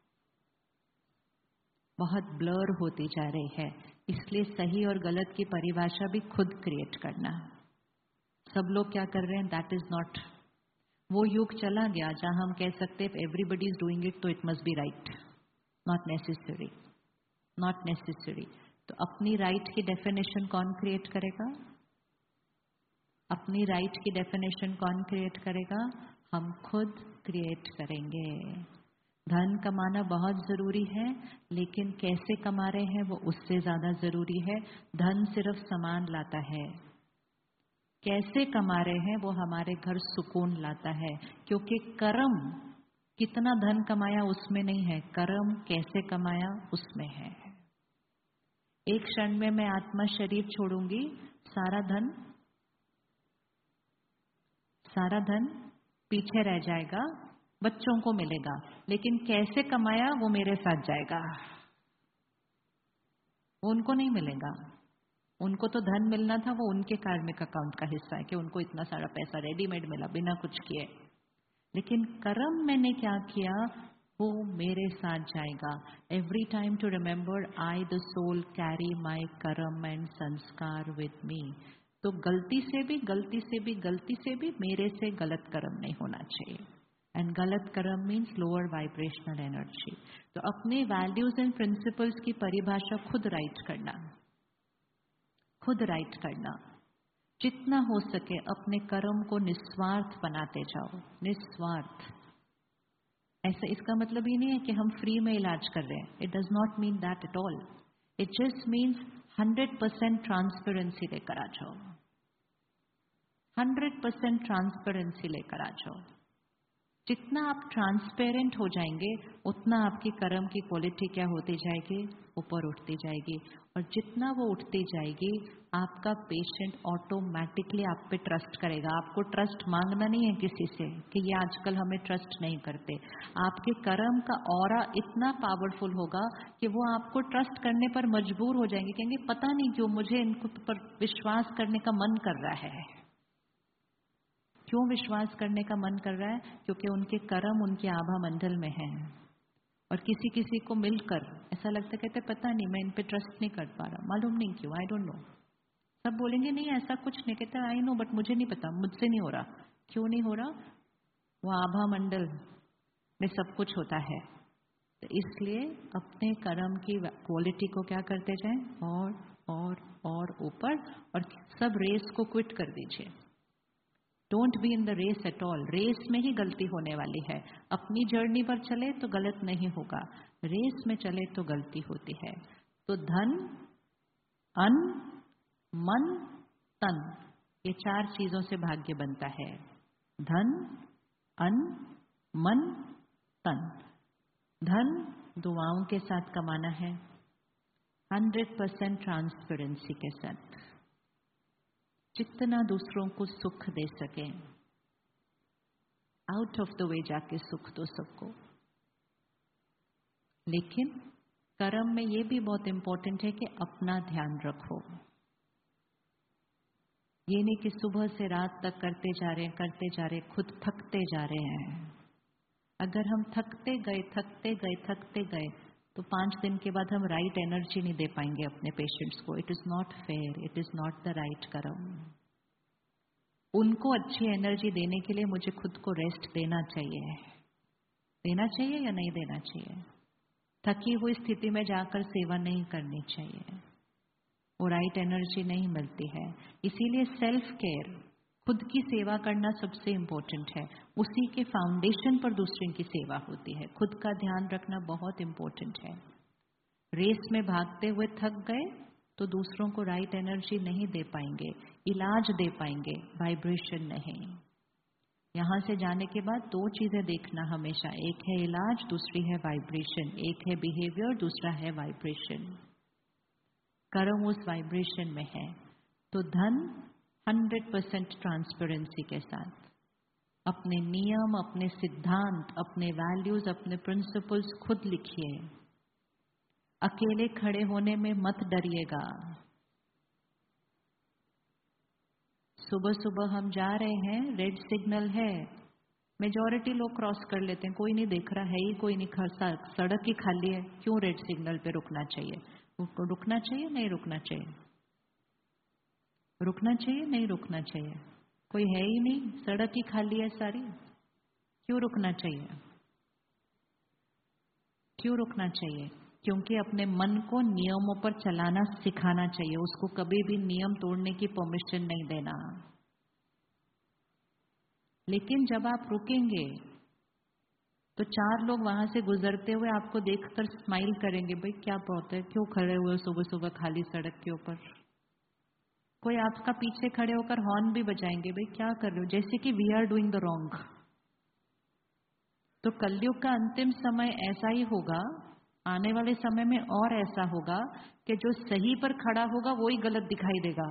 बहुत ब्लर होती जा रही है, इसलिए सही और गलत की परिभाषा भी खुद क्रिएट करना। सब लोग क्या कर रहे हैं, दैट इज नॉट, वो युग चला गया जहां हम कह सकते हैं एवरीबडी इज डूइंग इट तो it must be right. Not necessary, not necessary. तो अपनी राइट right की डेफिनेशन कौन क्रिएट करेगा? अपनी राइट right की डेफिनेशन कौन क्रिएट करेगा? हम खुद क्रिएट करेंगे। धन कमाना बहुत जरूरी है, लेकिन कैसे कमा रहे हैं वो उससे ज्यादा जरूरी है। धन सिर्फ सामान लाता है, कैसे कमा रहे हैं वो हमारे घर सुकून लाता है, क्योंकि कर्म कितना धन कमाया उसमें नहीं है, कर्म कैसे कमाया उसमें है। एक क्षण में मैं आत्मा शरीर छोड़ूंगी, सारा धन सारा धन पीछे रह जाएगा, बच्चों को मिलेगा, लेकिन कैसे कमाया वो मेरे साथ जाएगा, वो उनको नहीं मिलेगा। उनको तो धन मिलना था, वो उनके कार्मिक अकाउंट का हिस्सा है कि उनको इतना सारा पैसा रेडीमेड मिला बिना कुछ किए। लेकिन कर्म मैंने क्या किया वो मेरे साथ जाएगा। Every time to remember I the soul carry my कर्म एंड संस्कार विद मी। तो गलती से भी गलती से भी गलती से भी मेरे से गलत कर्म नहीं होना चाहिए। एंड गलत कर्म मीन्स लोअर वाइब्रेशनल एनर्जी। तो अपने वैल्यूज एंड प्रिंसिपल्स की परिभाषा खुद राइट करना, खुद राइट करना। जितना हो सके अपने कर्म को निस्वार्थ बनाते जाओ, निस्वार्थ। ऐसा इसका मतलब ये नहीं है कि हम फ्री में इलाज कर रहे हैं, it does not mean that at all. It just means hundred percent transparency लेकर आ जाओ, हंड्रेड परसेंट ट्रांसपेरेंसी लेकर आ जाओ। जितना आप ट्रांसपेरेंट हो जाएंगे उतना आपकी कर्म की क्वालिटी क्या होती जाएगी, ऊपर उठती जाएगी। और जितना वो उठती जाएगी आपका पेशेंट ऑटोमेटिकली आप पे ट्रस्ट करेगा। आपको ट्रस्ट मांगना नहीं है किसी से कि ये आजकल हमें ट्रस्ट नहीं करते। आपके कर्म का ऑरा इतना पावरफुल होगा कि वो आपको ट्रस्ट करने पर मजबूर हो जाएंगे, कहेंगे पता नहीं क्यों मुझे इनको पर विश्वास करने का मन कर रहा है। क्यों विश्वास करने का मन कर रहा है? क्योंकि उनके कर्म उनके आभा मंडल में हैं। और किसी किसी को मिलकर ऐसा लगता कहते पता नहीं, मैं इन पे ट्रस्ट नहीं कर पा रहा, मालूम नहीं क्यों, आई डोंट नो। सब बोलेंगे नहीं ऐसा कुछ नहीं, कहते आई नो बट मुझे नहीं पता, मुझसे नहीं हो रहा। क्यों नहीं हो रहा? वो आभा मंडल में सब कुछ होता है। तो इसलिए अपने कर्म की क्वालिटी को क्या करते जाएं, और और और ऊपर, और सब रेस को क्विट कर दीजिए। Don't be in the race at all. Race में ही गलती होने वाली है। अपनी जर्नी पर चले तो गलत नहीं होगा, रेस में चले तो गलती होती है। तो धन, अन्न, मन, तन, ये चार चीजों से भाग्य बनता है। धन, अन्न, मन, तन। धन दुआओं के साथ कमाना है, हंड्रेड परसेंट ट्रांसपेरेंसी के साथ, जितना दूसरों को सुख दे सके, आउट ऑफ द वे जाके सुख दो सबको। लेकिन कर्म में ये भी बहुत इंपॉर्टेंट है कि अपना ध्यान रखो। ये नहीं कि सुबह से रात तक करते जा रहे हैं करते जा रहे हैं, खुद थकते जा रहे हैं। अगर हम थकते गए थकते गए थकते गए तो पांच दिन के बाद हम राइट एनर्जी नहीं दे पाएंगे अपने पेशेंट्स को। It is not fair, it is not the right कर्म। उनको अच्छी एनर्जी देने के लिए मुझे खुद को रेस्ट देना चाहिए। देना चाहिए या नहीं देना चाहिए? थकी हुई स्थिति में जाकर सेवा नहीं करनी चाहिए, वो राइट एनर्जी नहीं मिलती है। इसीलिए सेल्फ केयर, खुद की सेवा करना सबसे इंपॉर्टेंट है। उसी के फाउंडेशन पर दूसरे की सेवा होती है। खुद का ध्यान रखना बहुत इंपॉर्टेंट है। रेस में भागते हुए थक गए तो दूसरों को राइट एनर्जी नहीं दे पाएंगे, इलाज दे पाएंगे, वाइब्रेशन नहीं। यहां से जाने के बाद दो चीजें देखना हमेशा, एक है इलाज, दूसरी है वाइब्रेशन। एक है बिहेवियर, दूसरा है वाइब्रेशन। कर्म उस वाइब्रेशन में है। तो धन हंड्रेड परसेंट ट्रांसपेरेंसी के साथ, अपने नियम, अपने सिद्धांत, अपने वैल्यूज, अपने प्रिंसिपल्स खुद लिखिए। अकेले खड़े होने में मत डरिएगा। सुबह सुबह हम जा रहे हैं, रेड सिग्नल है, मेजॉरिटी लोग क्रॉस कर लेते हैं, कोई नहीं देख रहा है ही, कोई नहीं खड़ा, सड़क ही खाली है, क्यों रेड सिग्नल पे रुकना चाहिए? रुकना चाहिए नहीं रुकना चाहिए? रुकना चाहिए नहीं रुकना चाहिए? कोई है ही नहीं, सड़क ही खाली है सारी, क्यों रुकना चाहिए? क्यों रुकना चाहिए? क्योंकि अपने मन को नियमों पर चलाना सिखाना चाहिए, उसको कभी भी नियम तोड़ने की परमिशन नहीं देना। लेकिन जब आप रुकेंगे तो चार लोग वहां से गुजरते हुए आपको देखकर स्माइल करेंगे, भाई क्या बात है, क्यों खड़े हुए सुबह सुबह खाली सड़क के ऊपर? कोई आपका पीछे खड़े होकर हॉर्न भी बजाएंगे, भाई क्या कर रहे हो, जैसे कि we are doing the wrong. तो कलयुग का अंतिम समय ऐसा ही होगा, आने वाले समय में और ऐसा होगा कि जो सही पर खड़ा होगा वो ही गलत दिखाई देगा।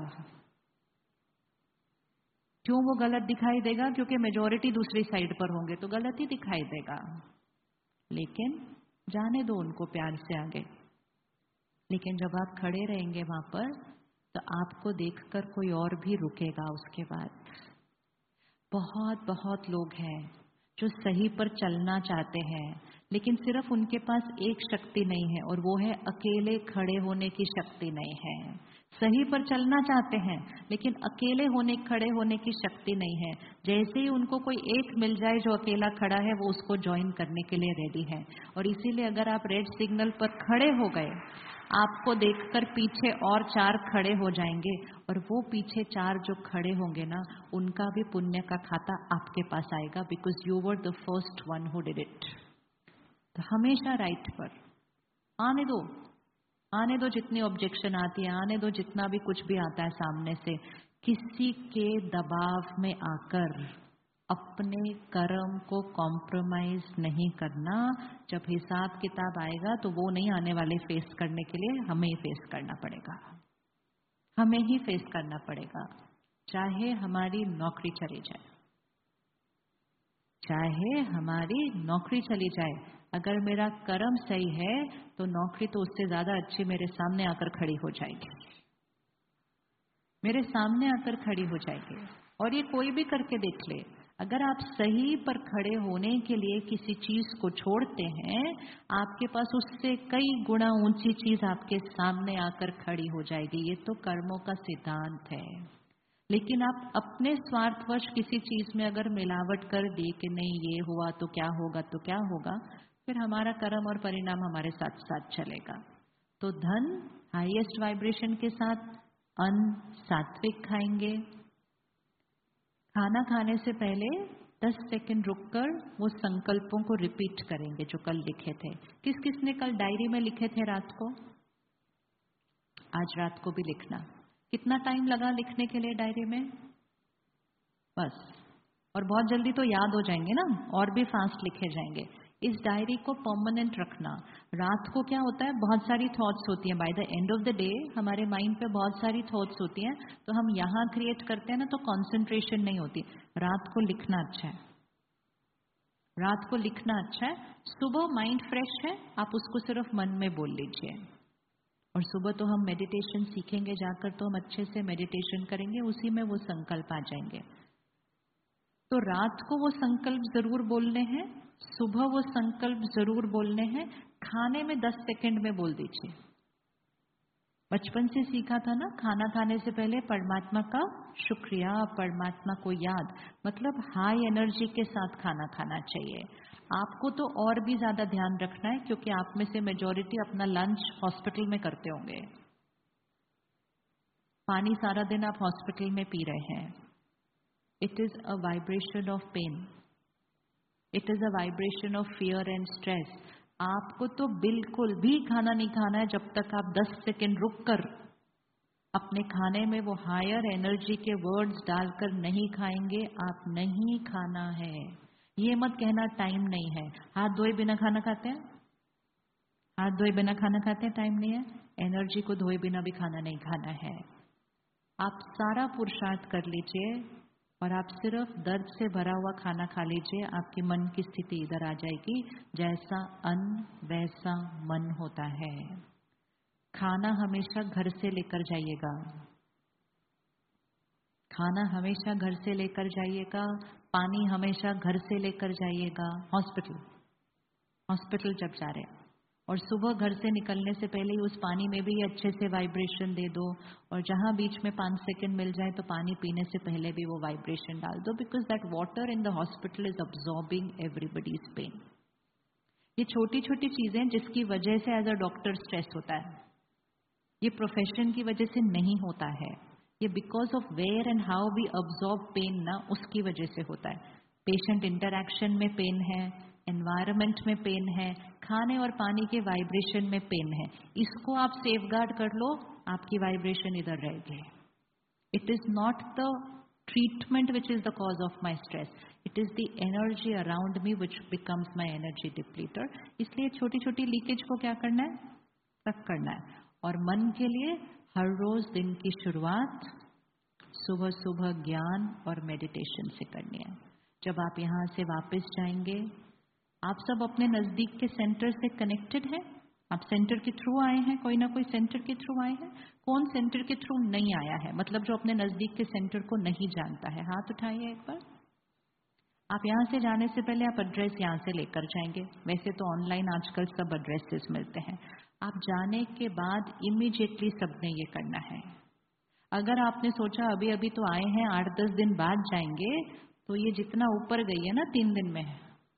क्यों वो गलत दिखाई देगा? क्योंकि मेजॉरिटी दूसरी साइड पर होंगे तो गलत ही दिखाई देगा। लेकिन जाने दो उनको प्यार से आगे। लेकिन जब आप खड़े रहेंगे वहां पर तो आपको देखकर कोई और भी रुकेगा। उसके बाद बहुत बहुत लोग हैं जो सही पर चलना चाहते हैं, लेकिन सिर्फ उनके पास एक शक्ति नहीं है और वो है अकेले खड़े होने की शक्ति नहीं है। सही पर चलना चाहते हैं लेकिन अकेले होने खड़े होने की शक्ति नहीं है। जैसे ही उनको कोई एक मिल जाए जो अकेला खड़ा है, वो उसको ज्वाइन करने के लिए रेडी है। और इसीलिए अगर आप रेड सिग्नल पर खड़े हो गए, आपको देखकर पीछे और चार खड़े हो जाएंगे और वो पीछे चार जो खड़े होंगे ना, उनका भी पुण्य का खाता आपके पास आएगा, because you were the first one who did it. तो हमेशा राइट पर आने दो, आने दो जितनी ऑब्जेक्शन आती है, आने दो जितना भी कुछ भी आता है सामने से। किसी के दबाव में आकर अपने कर्म को कॉम्प्रोमाइज नहीं करना। जब हिसाब किताब आएगा तो वो नहीं आने वाले फेस करने के लिए, हमें ही फेस करना पड़ेगा, हमें ही फेस करना पड़ेगा। चाहे हमारी नौकरी चली जाए, चाहे हमारी नौकरी चली जाए, अगर मेरा कर्म सही है तो नौकरी तो उससे ज्यादा अच्छी मेरे सामने आकर खड़ी हो जाएगी, मेरे सामने आकर खड़ी हो जाएगी। और ये कोई भी करके देख ले, अगर आप सही पर खड़े होने के लिए किसी चीज को छोड़ते हैं, आपके पास उससे कई गुना ऊंची चीज आपके सामने आकर खड़ी हो जाएगी। ये तो कर्मों का सिद्धांत है। लेकिन आप अपने स्वार्थवश किसी चीज में अगर मिलावट कर दी कि नहीं ये हुआ तो क्या होगा तो क्या होगा, फिर हमारा कर्म और परिणाम हमारे साथ साथ चलेगा। तो धन हाईएस्ट वाइब्रेशन के साथ, अन्न सात्विक खाएंगे। खाना खाने से पहले दस सेकंड रुककर वो संकल्पों को रिपीट करेंगे जो कल लिखे थे। किस किस ने कल डायरी में लिखे थे रात को? आज रात को भी लिखना। कितना टाइम लगा लिखने के लिए डायरी में? बस। और बहुत जल्दी तो याद हो जाएंगे ना, और भी फास्ट लिखे जाएंगे। इस डायरी को परमानेंट रखना। रात को क्या होता है, बहुत सारी थॉट्स होती हैं। By the end of the day हमारे माइंड पे बहुत सारी थॉट्स होती हैं, तो हम यहाँ क्रिएट करते हैं ना, तो कंसंट्रेशन नहीं होती। रात को लिखना अच्छा है, रात को लिखना अच्छा है। सुबह माइंड फ्रेश है, आप उसको सिर्फ मन में बोल लीजिए। और सुबह तो हम मेडिटेशन सीखेंगे जाकर, तो हम अच्छे से मेडिटेशन करेंगे, उसी में वो संकल्प आ जाएंगे। तो रात को वो संकल्प जरूर बोलने हैं, सुबह वो संकल्प जरूर बोलने हैं। खाने में दस सेकंड में बोल दीजिए। बचपन से सीखा था ना, खाना खाने से पहले परमात्मा का शुक्रिया, परमात्मा को याद, मतलब हाई एनर्जी के साथ खाना खाना चाहिए। आपको तो और भी ज्यादा ध्यान रखना है, क्योंकि आप में से मेजॉरिटी अपना लंच हॉस्पिटल में करते होंगे। पानी सारा दिन आप हॉस्पिटल में पी रहे हैं। It is a vibration of pain, it is a vibration of fear and stress. आपको तो बिल्कुल भी खाना नहीं खाना है जब तक आप दस सेकेंड रुककर अपने खाने में वो हायर एनर्जी के वर्ड्स डालकर नहीं खाएंगे। आप नहीं खाना है, ये मत कहना टाइम नहीं है। हाथ धोए बिना खाना खाते हैं, हाथ धोए बिना खाना खाते हैं, टाइम नहीं है। एनर्जी को धोए बिना भी खाना नहीं खाना है। आप सारा पुरुषार्थ कर लीजिए और आप सिर्फ दर्द से भरा हुआ खाना खा लीजिए। आपकी मन की स्थिति इधर आ जाएगी। जैसा अन्न वैसा मन होता है। खाना हमेशा घर से लेकर जाइएगा, खाना हमेशा घर से लेकर जाइएगा। पानी हमेशा घर से लेकर जाइएगा। हॉस्पिटल हॉस्पिटल जब जा रहे हैं, और सुबह घर से निकलने से पहले ही उस पानी में भी अच्छे से वाइब्रेशन दे दो। और जहां बीच में पांच सेकंड मिल जाए तो पानी पीने से पहले भी वो वाइब्रेशन डाल दो, because that water in the hospital is absorbing everybody's pain. ये छोटी छोटी चीजें जिसकी वजह से एज अ डॉक्टर स्ट्रेस होता है, ये प्रोफेशन की वजह से नहीं होता है। ये because of where and how we absorb pain ना, उसकी वजह से होता है। पेशेंट इंटरैक्शन में पेन है, एनवायरमेंट में पेन है, खाने और पानी के वाइब्रेशन में पेन है। इसको आप सेफगार्ड कर लो, आपकी वाइब्रेशन इधर रहेगी। It is not the treatment which is the cause of my stress, it is the energy around me which becomes my energy depleter. इसलिए छोटी छोटी लीकेज को क्या करना है, तक करना है। और मन के लिए हर रोज दिन की शुरुआत सुबह सुबह ज्ञान और मेडिटेशन से करनी है। जब आप यहां से वापस जाएंगे, आप सब अपने नजदीक के सेंटर से कनेक्टेड हैं। आप सेंटर के थ्रू आए हैं, कोई ना कोई सेंटर के थ्रू आए हैं। कौन सेंटर के थ्रू नहीं आया है, मतलब जो अपने नजदीक के सेंटर को नहीं जानता है, हाथ उठाइए एक बार। आप यहां से जाने से पहले आप एड्रेस यहां से लेकर जाएंगे। वैसे तो ऑनलाइन आजकल सब एड्रेसेस मिलते हैं। आप जाने के बाद इमीडिएटली सबने ये करना है। अगर आपने सोचा अभी अभी तो आए हैं, आठ दस दिन बाद जाएंगे, तो ये जितना ऊपर गई है ना तीन दिन में,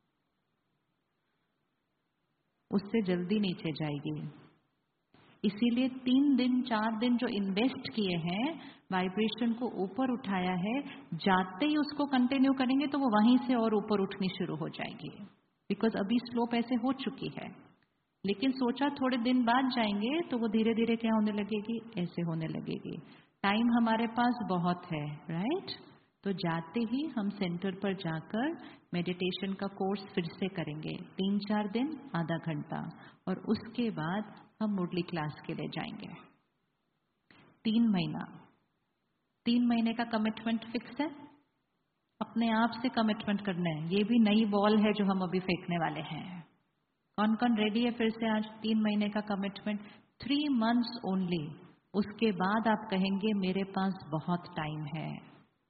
उससे जल्दी नीचे जाएगी। इसीलिए तीन दिन चार दिन जो इन्वेस्ट किए हैं, वाइब्रेशन को ऊपर उठाया है, जाते ही उसको कंटिन्यू करेंगे तो वो वहीं से और ऊपर उठनी शुरू हो जाएगी। बिकॉज अभी स्लोप ऐसे हो चुकी है। लेकिन सोचा थोड़े दिन बाद जाएंगे तो वो धीरे धीरे क्या होने लगेगी, ऐसे होने लगेगी। टाइम हमारे पास बहुत है, राइट? तो जाते ही हम सेंटर पर जाकर मेडिटेशन का कोर्स फिर से करेंगे, तीन चार दिन आधा घंटा, और उसके बाद हम मुरली क्लास के लिए जाएंगे। तीन महीना तीन महीने का कमिटमेंट फिक्स है। अपने आप से कमिटमेंट करना है। ये भी नई बॉल है जो हम अभी फेंकने वाले हैं। कौन कौन रेडी है फिर से आज? तीन महीने का कमिटमेंट, थ्री मंथ्स ओनली। उसके बाद आप कहेंगे मेरे पास बहुत टाइम है,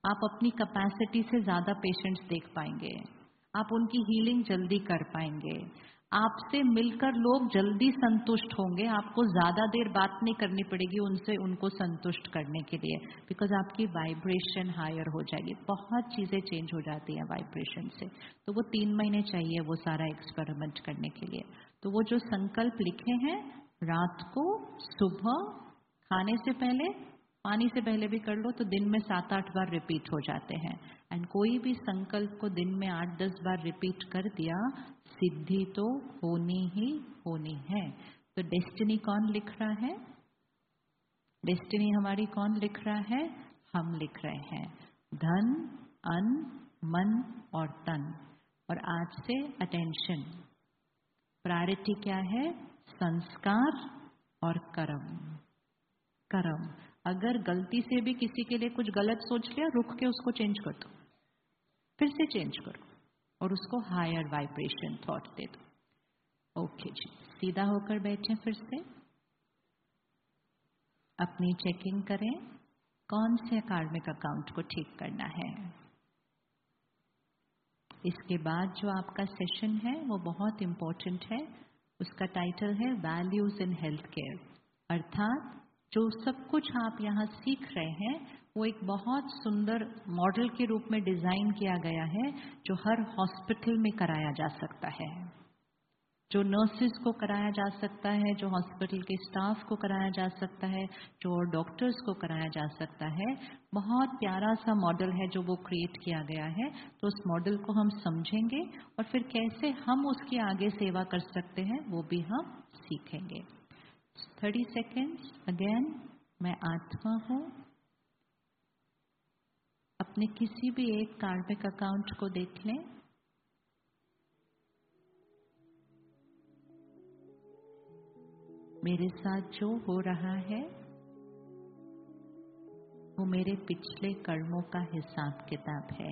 आप अपनी कैपेसिटी से ज़्यादा पेशेंट्स देख पाएंगे, आप उनकी हीलिंग जल्दी कर पाएंगे, आपसे मिलकर लोग जल्दी संतुष्ट होंगे, आपको ज़्यादा देर बात नहीं करनी पड़ेगी उनसे उनको संतुष्ट करने के लिए, बिकॉज आपकी वाइब्रेशन हायर हो जाएगी। बहुत चीज़ें चेंज हो जाती हैं वाइब्रेशन से। तो वो तीन महीने चाहिए वो सारा एक्सपेरिमेंट करने के लिए। तो वो जो संकल्प लिखे हैं, रात को, सुबह, खाने से पहले, पानी से पहले भी कर लो तो दिन में सात आठ बार रिपीट हो जाते हैं। एंड कोई भी संकल्प को दिन में आठ दस बार रिपीट कर दिया, सिद्धि तो होनी ही होनी है। तो डेस्टिनी कौन लिख रहा है? डेस्टिनी हमारी कौन लिख रहा है? हम लिख रहे हैं। धन, अन्न, मन और तन। और आज से अटेंशन, प्रायोरिटी क्या है? संस्कार और कर्म। कर्म, अगर गलती से भी किसी के लिए कुछ गलत सोच लिया, रुक के उसको चेंज कर दो, फिर से चेंज करो और उसको हायर वाइब्रेशन थॉट दे दो। ओके जी, सीधा होकर बैठे, फिर से अपनी चेकिंग करें, कौन से कार्मिक अकाउंट को ठीक करना है। इसके बाद जो आपका सेशन है वो बहुत इंपॉर्टेंट है। उसका टाइटल है वैल्यूज इन हेल्थ केयर, अर्थात जो सब कुछ आप यहाँ सीख रहे हैं वो एक बहुत सुंदर मॉडल के रूप में डिजाइन किया गया है, जो हर हॉस्पिटल में कराया जा सकता है, जो नर्सेस को कराया जा सकता है, जो हॉस्पिटल के स्टाफ को कराया जा सकता है, जो और डॉक्टर्स को कराया जा सकता है। बहुत प्यारा सा मॉडल है जो वो क्रिएट किया गया है। तो उस मॉडल को हम समझेंगे और फिर कैसे हम उसकी आगे सेवा कर सकते हैं वो भी हम सीखेंगे। Thirty seconds again. मैं आत्मा हूं। अपने किसी भी एक कार्मिक अकाउंट को देख लें। मेरे साथ जो हो रहा है वो मेरे पिछले कर्मों का हिसाब किताब है।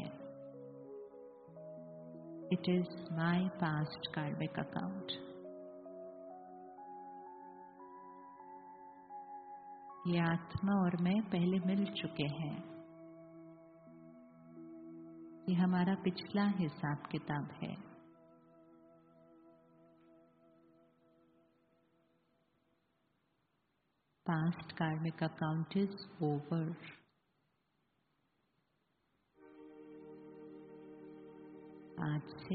It is my past karmic account. ये आत्मा और मैं पहले मिल चुके हैं। ये हमारा पिछला हिसाब किताब है। Past karmic account is over. आज से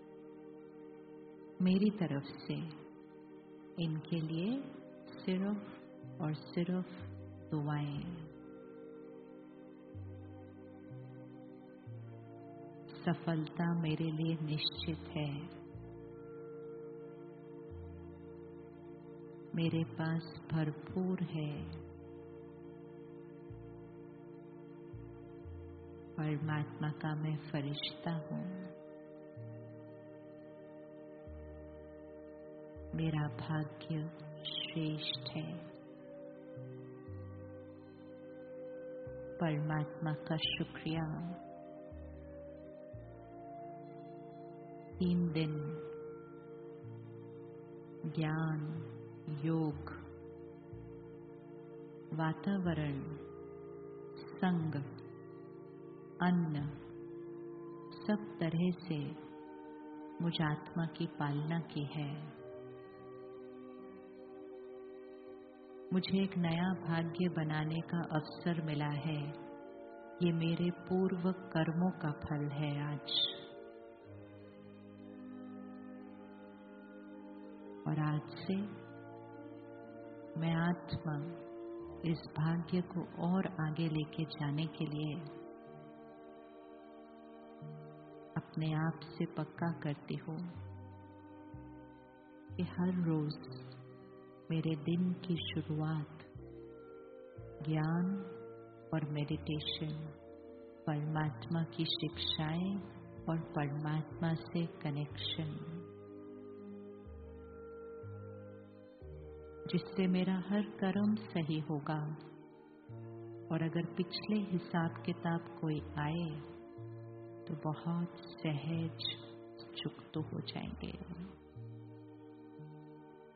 मेरी तरफ से इनके लिए सिर्फ और सिर्फ दुआएं। सफलता मेरे लिए निश्चित है। मेरे पास भरपूर है। परमात्मा का मैं फरिश्ता हूं। मेरा भाग्य श्रेष्ठ है। परमात्मा का शुक्रिया। तीन दिन ज्ञान, योग, वातावरण, संग, अन्न, सब तरह से मुझ आत्मा की पालना की है। मुझे एक नया भाग्य बनाने का अवसर मिला है। ये मेरे पूर्व कर्मों का फल है आज। और आज से मैं आत्मा इस भाग्य को और आगे लेके जाने के लिए अपने आप से पक्का करती हूँ कि हर रोज मेरे दिन की शुरुआत ज्ञान और मेडिटेशन, परमात्मा की शिक्षाएं और परमात्मा से कनेक्शन, जिससे मेरा हर कर्म सही होगा। और अगर पिछले हिसाब किताब कोई आए तो बहुत सहज चुक्त हो जाएंगे।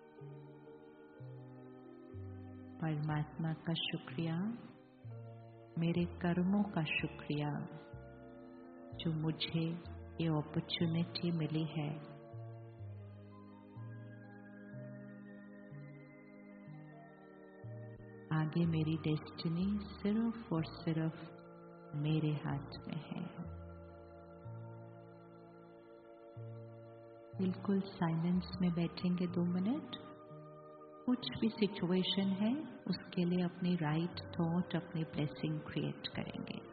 परमात्मा का शुक्रिया मेरे कर्मों का शुक्रिया जो मुझे ये अपॉर्चुनिटी मिली है आगे मेरी डेस्टिनी सिर्फ और सिर्फ मेरे हाथ में है। बिल्कुल साइलेंस में बैठेंगे दो मिनट। कुछ भी सिचुएशन है उसके लिए अपनी राइट थॉट, अपनी ब्लेसिंग क्रिएट करेंगे।